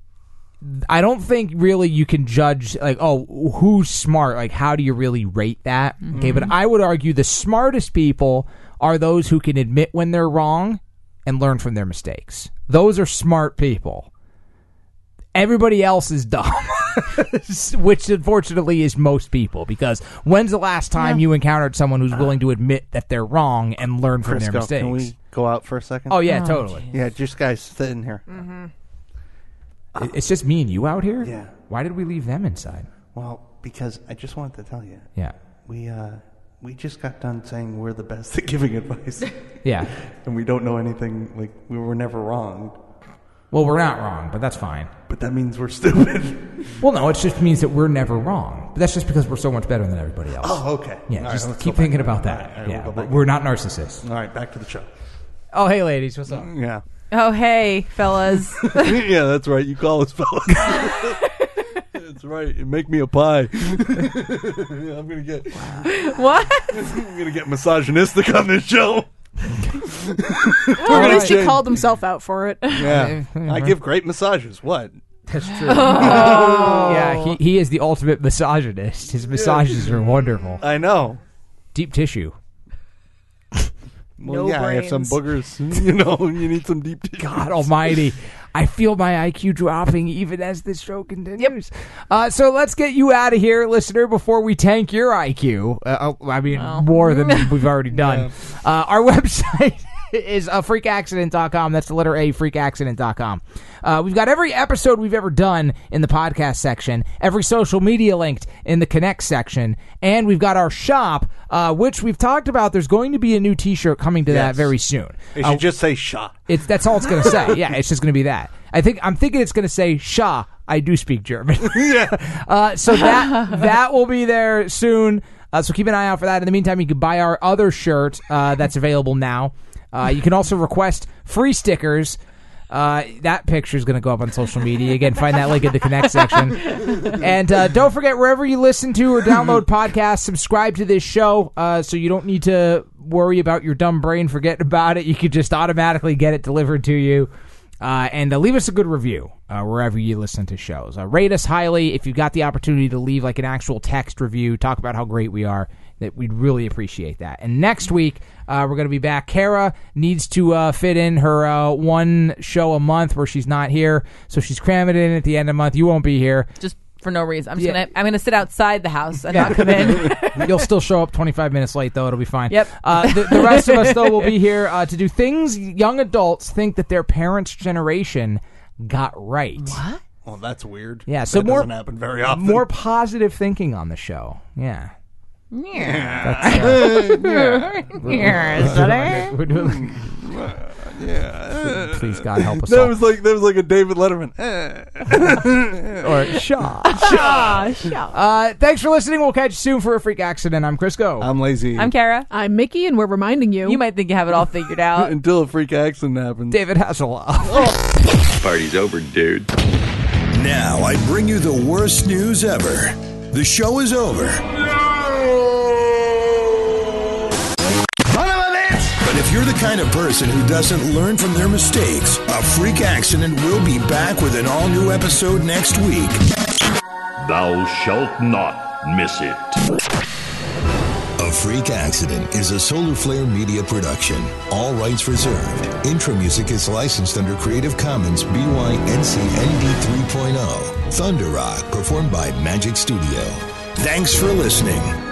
I don't think really you can judge like, oh, who's smart? Like, how do you really rate that? Mm-hmm. Okay, but I would argue the smartest people are those who can admit when they're wrong and learn from their mistakes. Those are smart people. Everybody else is dumb, which unfortunately is most people, because when's the last time Yeah. you encountered someone who's willing to admit that they're wrong and learn from their Crisco, mistakes? can we go out for a second? Oh, yeah, Oh, totally. Yeah, just guys sit in here. Mm-hmm. It- It's just me and you out here? Yeah. Why did we leave them inside? Well, because I just wanted to tell you. Yeah. We uh we just got done saying we're the best at giving advice. Yeah. And we don't know anything, like we were never wrong. Well, we're not wrong, but that's fine. But that means we're stupid. Well, no, it just means that we're never wrong. But that's just because we're so much better than everybody else. Oh, okay. Yeah, All right, just let's keep go back. thinking about All that. right, all right, yeah, we'll go back. we're not narcissists. All right, back to the show. Oh, hey, ladies, what's up? Yeah. Oh, hey, fellas. Yeah, that's right. You call us fellas. That's right. You make me a pie. I'm gonna get. What? I'm gonna get misogynistic on this show. Well, at least he called himself out for it. Yeah, I give great massages. What? That's true. Yeah, he, he is the ultimate misogynist. His massages are wonderful. I know. Deep tissue. Well, No yeah, I have some brains. boogers. You know, you need some deep tissues. God almighty. I feel my I Q dropping even as this show continues. Yep. Uh, so let's get you out of here, listener, before we tank your I Q. Uh, I mean, Oh. more than we've already done. Uh, our website is uh, freak accident dot com. That's the letter A, freak accident dot com. Uh, we've got every episode we've ever done in the podcast section, every social media linked in the Connect section, and we've got our shop, uh, which we've talked about. There's going to be a new T-shirt coming to that Yes. very soon. It Uh, should just say "shot." It's that's all it's going to say. Yeah, it's just going to be that. I think I'm thinking it's going to say "Sha." I do speak German. Yeah. Uh, so that that will be there soon. Uh, so keep an eye out for that. In the meantime, you can buy our other shirt uh, that's available now. Uh, you can also request free stickers. Uh, that picture is going to go up on social media. Again, find that link in the Connect section. And uh, don't forget, wherever you listen to or download podcasts, subscribe to this show uh, so you don't need to worry about your dumb brain forgetting about it. You can just automatically get it delivered to you. Uh, and uh, leave us a good review uh, wherever you listen to shows. Uh, rate us highly. If you've got the opportunity to leave like an actual text review, talk about how great we are, that we'd really appreciate that. And next week, uh, we're going to be back. Kara needs to uh, fit in her uh, one show a month where she's not here, so she's cramming it in at the end of the month. You won't be here. Just for no reason. I'm just Yeah. gonna I'm gonna sit outside the house and not come in. You'll still show up twenty-five minutes late, though. It'll be fine. Yep. Uh, the, the rest of us, though, will be here uh, to do things young adults think that their parents' generation got right. What? Well, that's weird. Yeah, so that more doesn't happen very often. More positive thinking on the show. Yeah. Yeah. That's, uh, Yeah, is that it? we're doing, Yeah. please, God, help us That all. was like that was like a David Letterman. Or Shaw. Ah, Shaw. Uh, thanks for listening. We'll catch you soon for a freak accident. I'm Crisco. I'm lazy. I'm Kara. I'm Mickey, and we're reminding you. You might think you have it all figured out. Until a freak accident happens. David Hasselhoff. Party's over, dude. Now I bring you the worst news ever. The show is over. But if you're the kind of person who doesn't learn from their mistakes, a freak accident will be back with an all-new episode next week. Thou shalt not miss it. A Freak Accident is a Solar Flare Media production. All rights reserved. Intro music is licensed under Creative Commons B Y N C N D three point oh. Thunder Rock, performed by Magic Studio. Thanks for listening.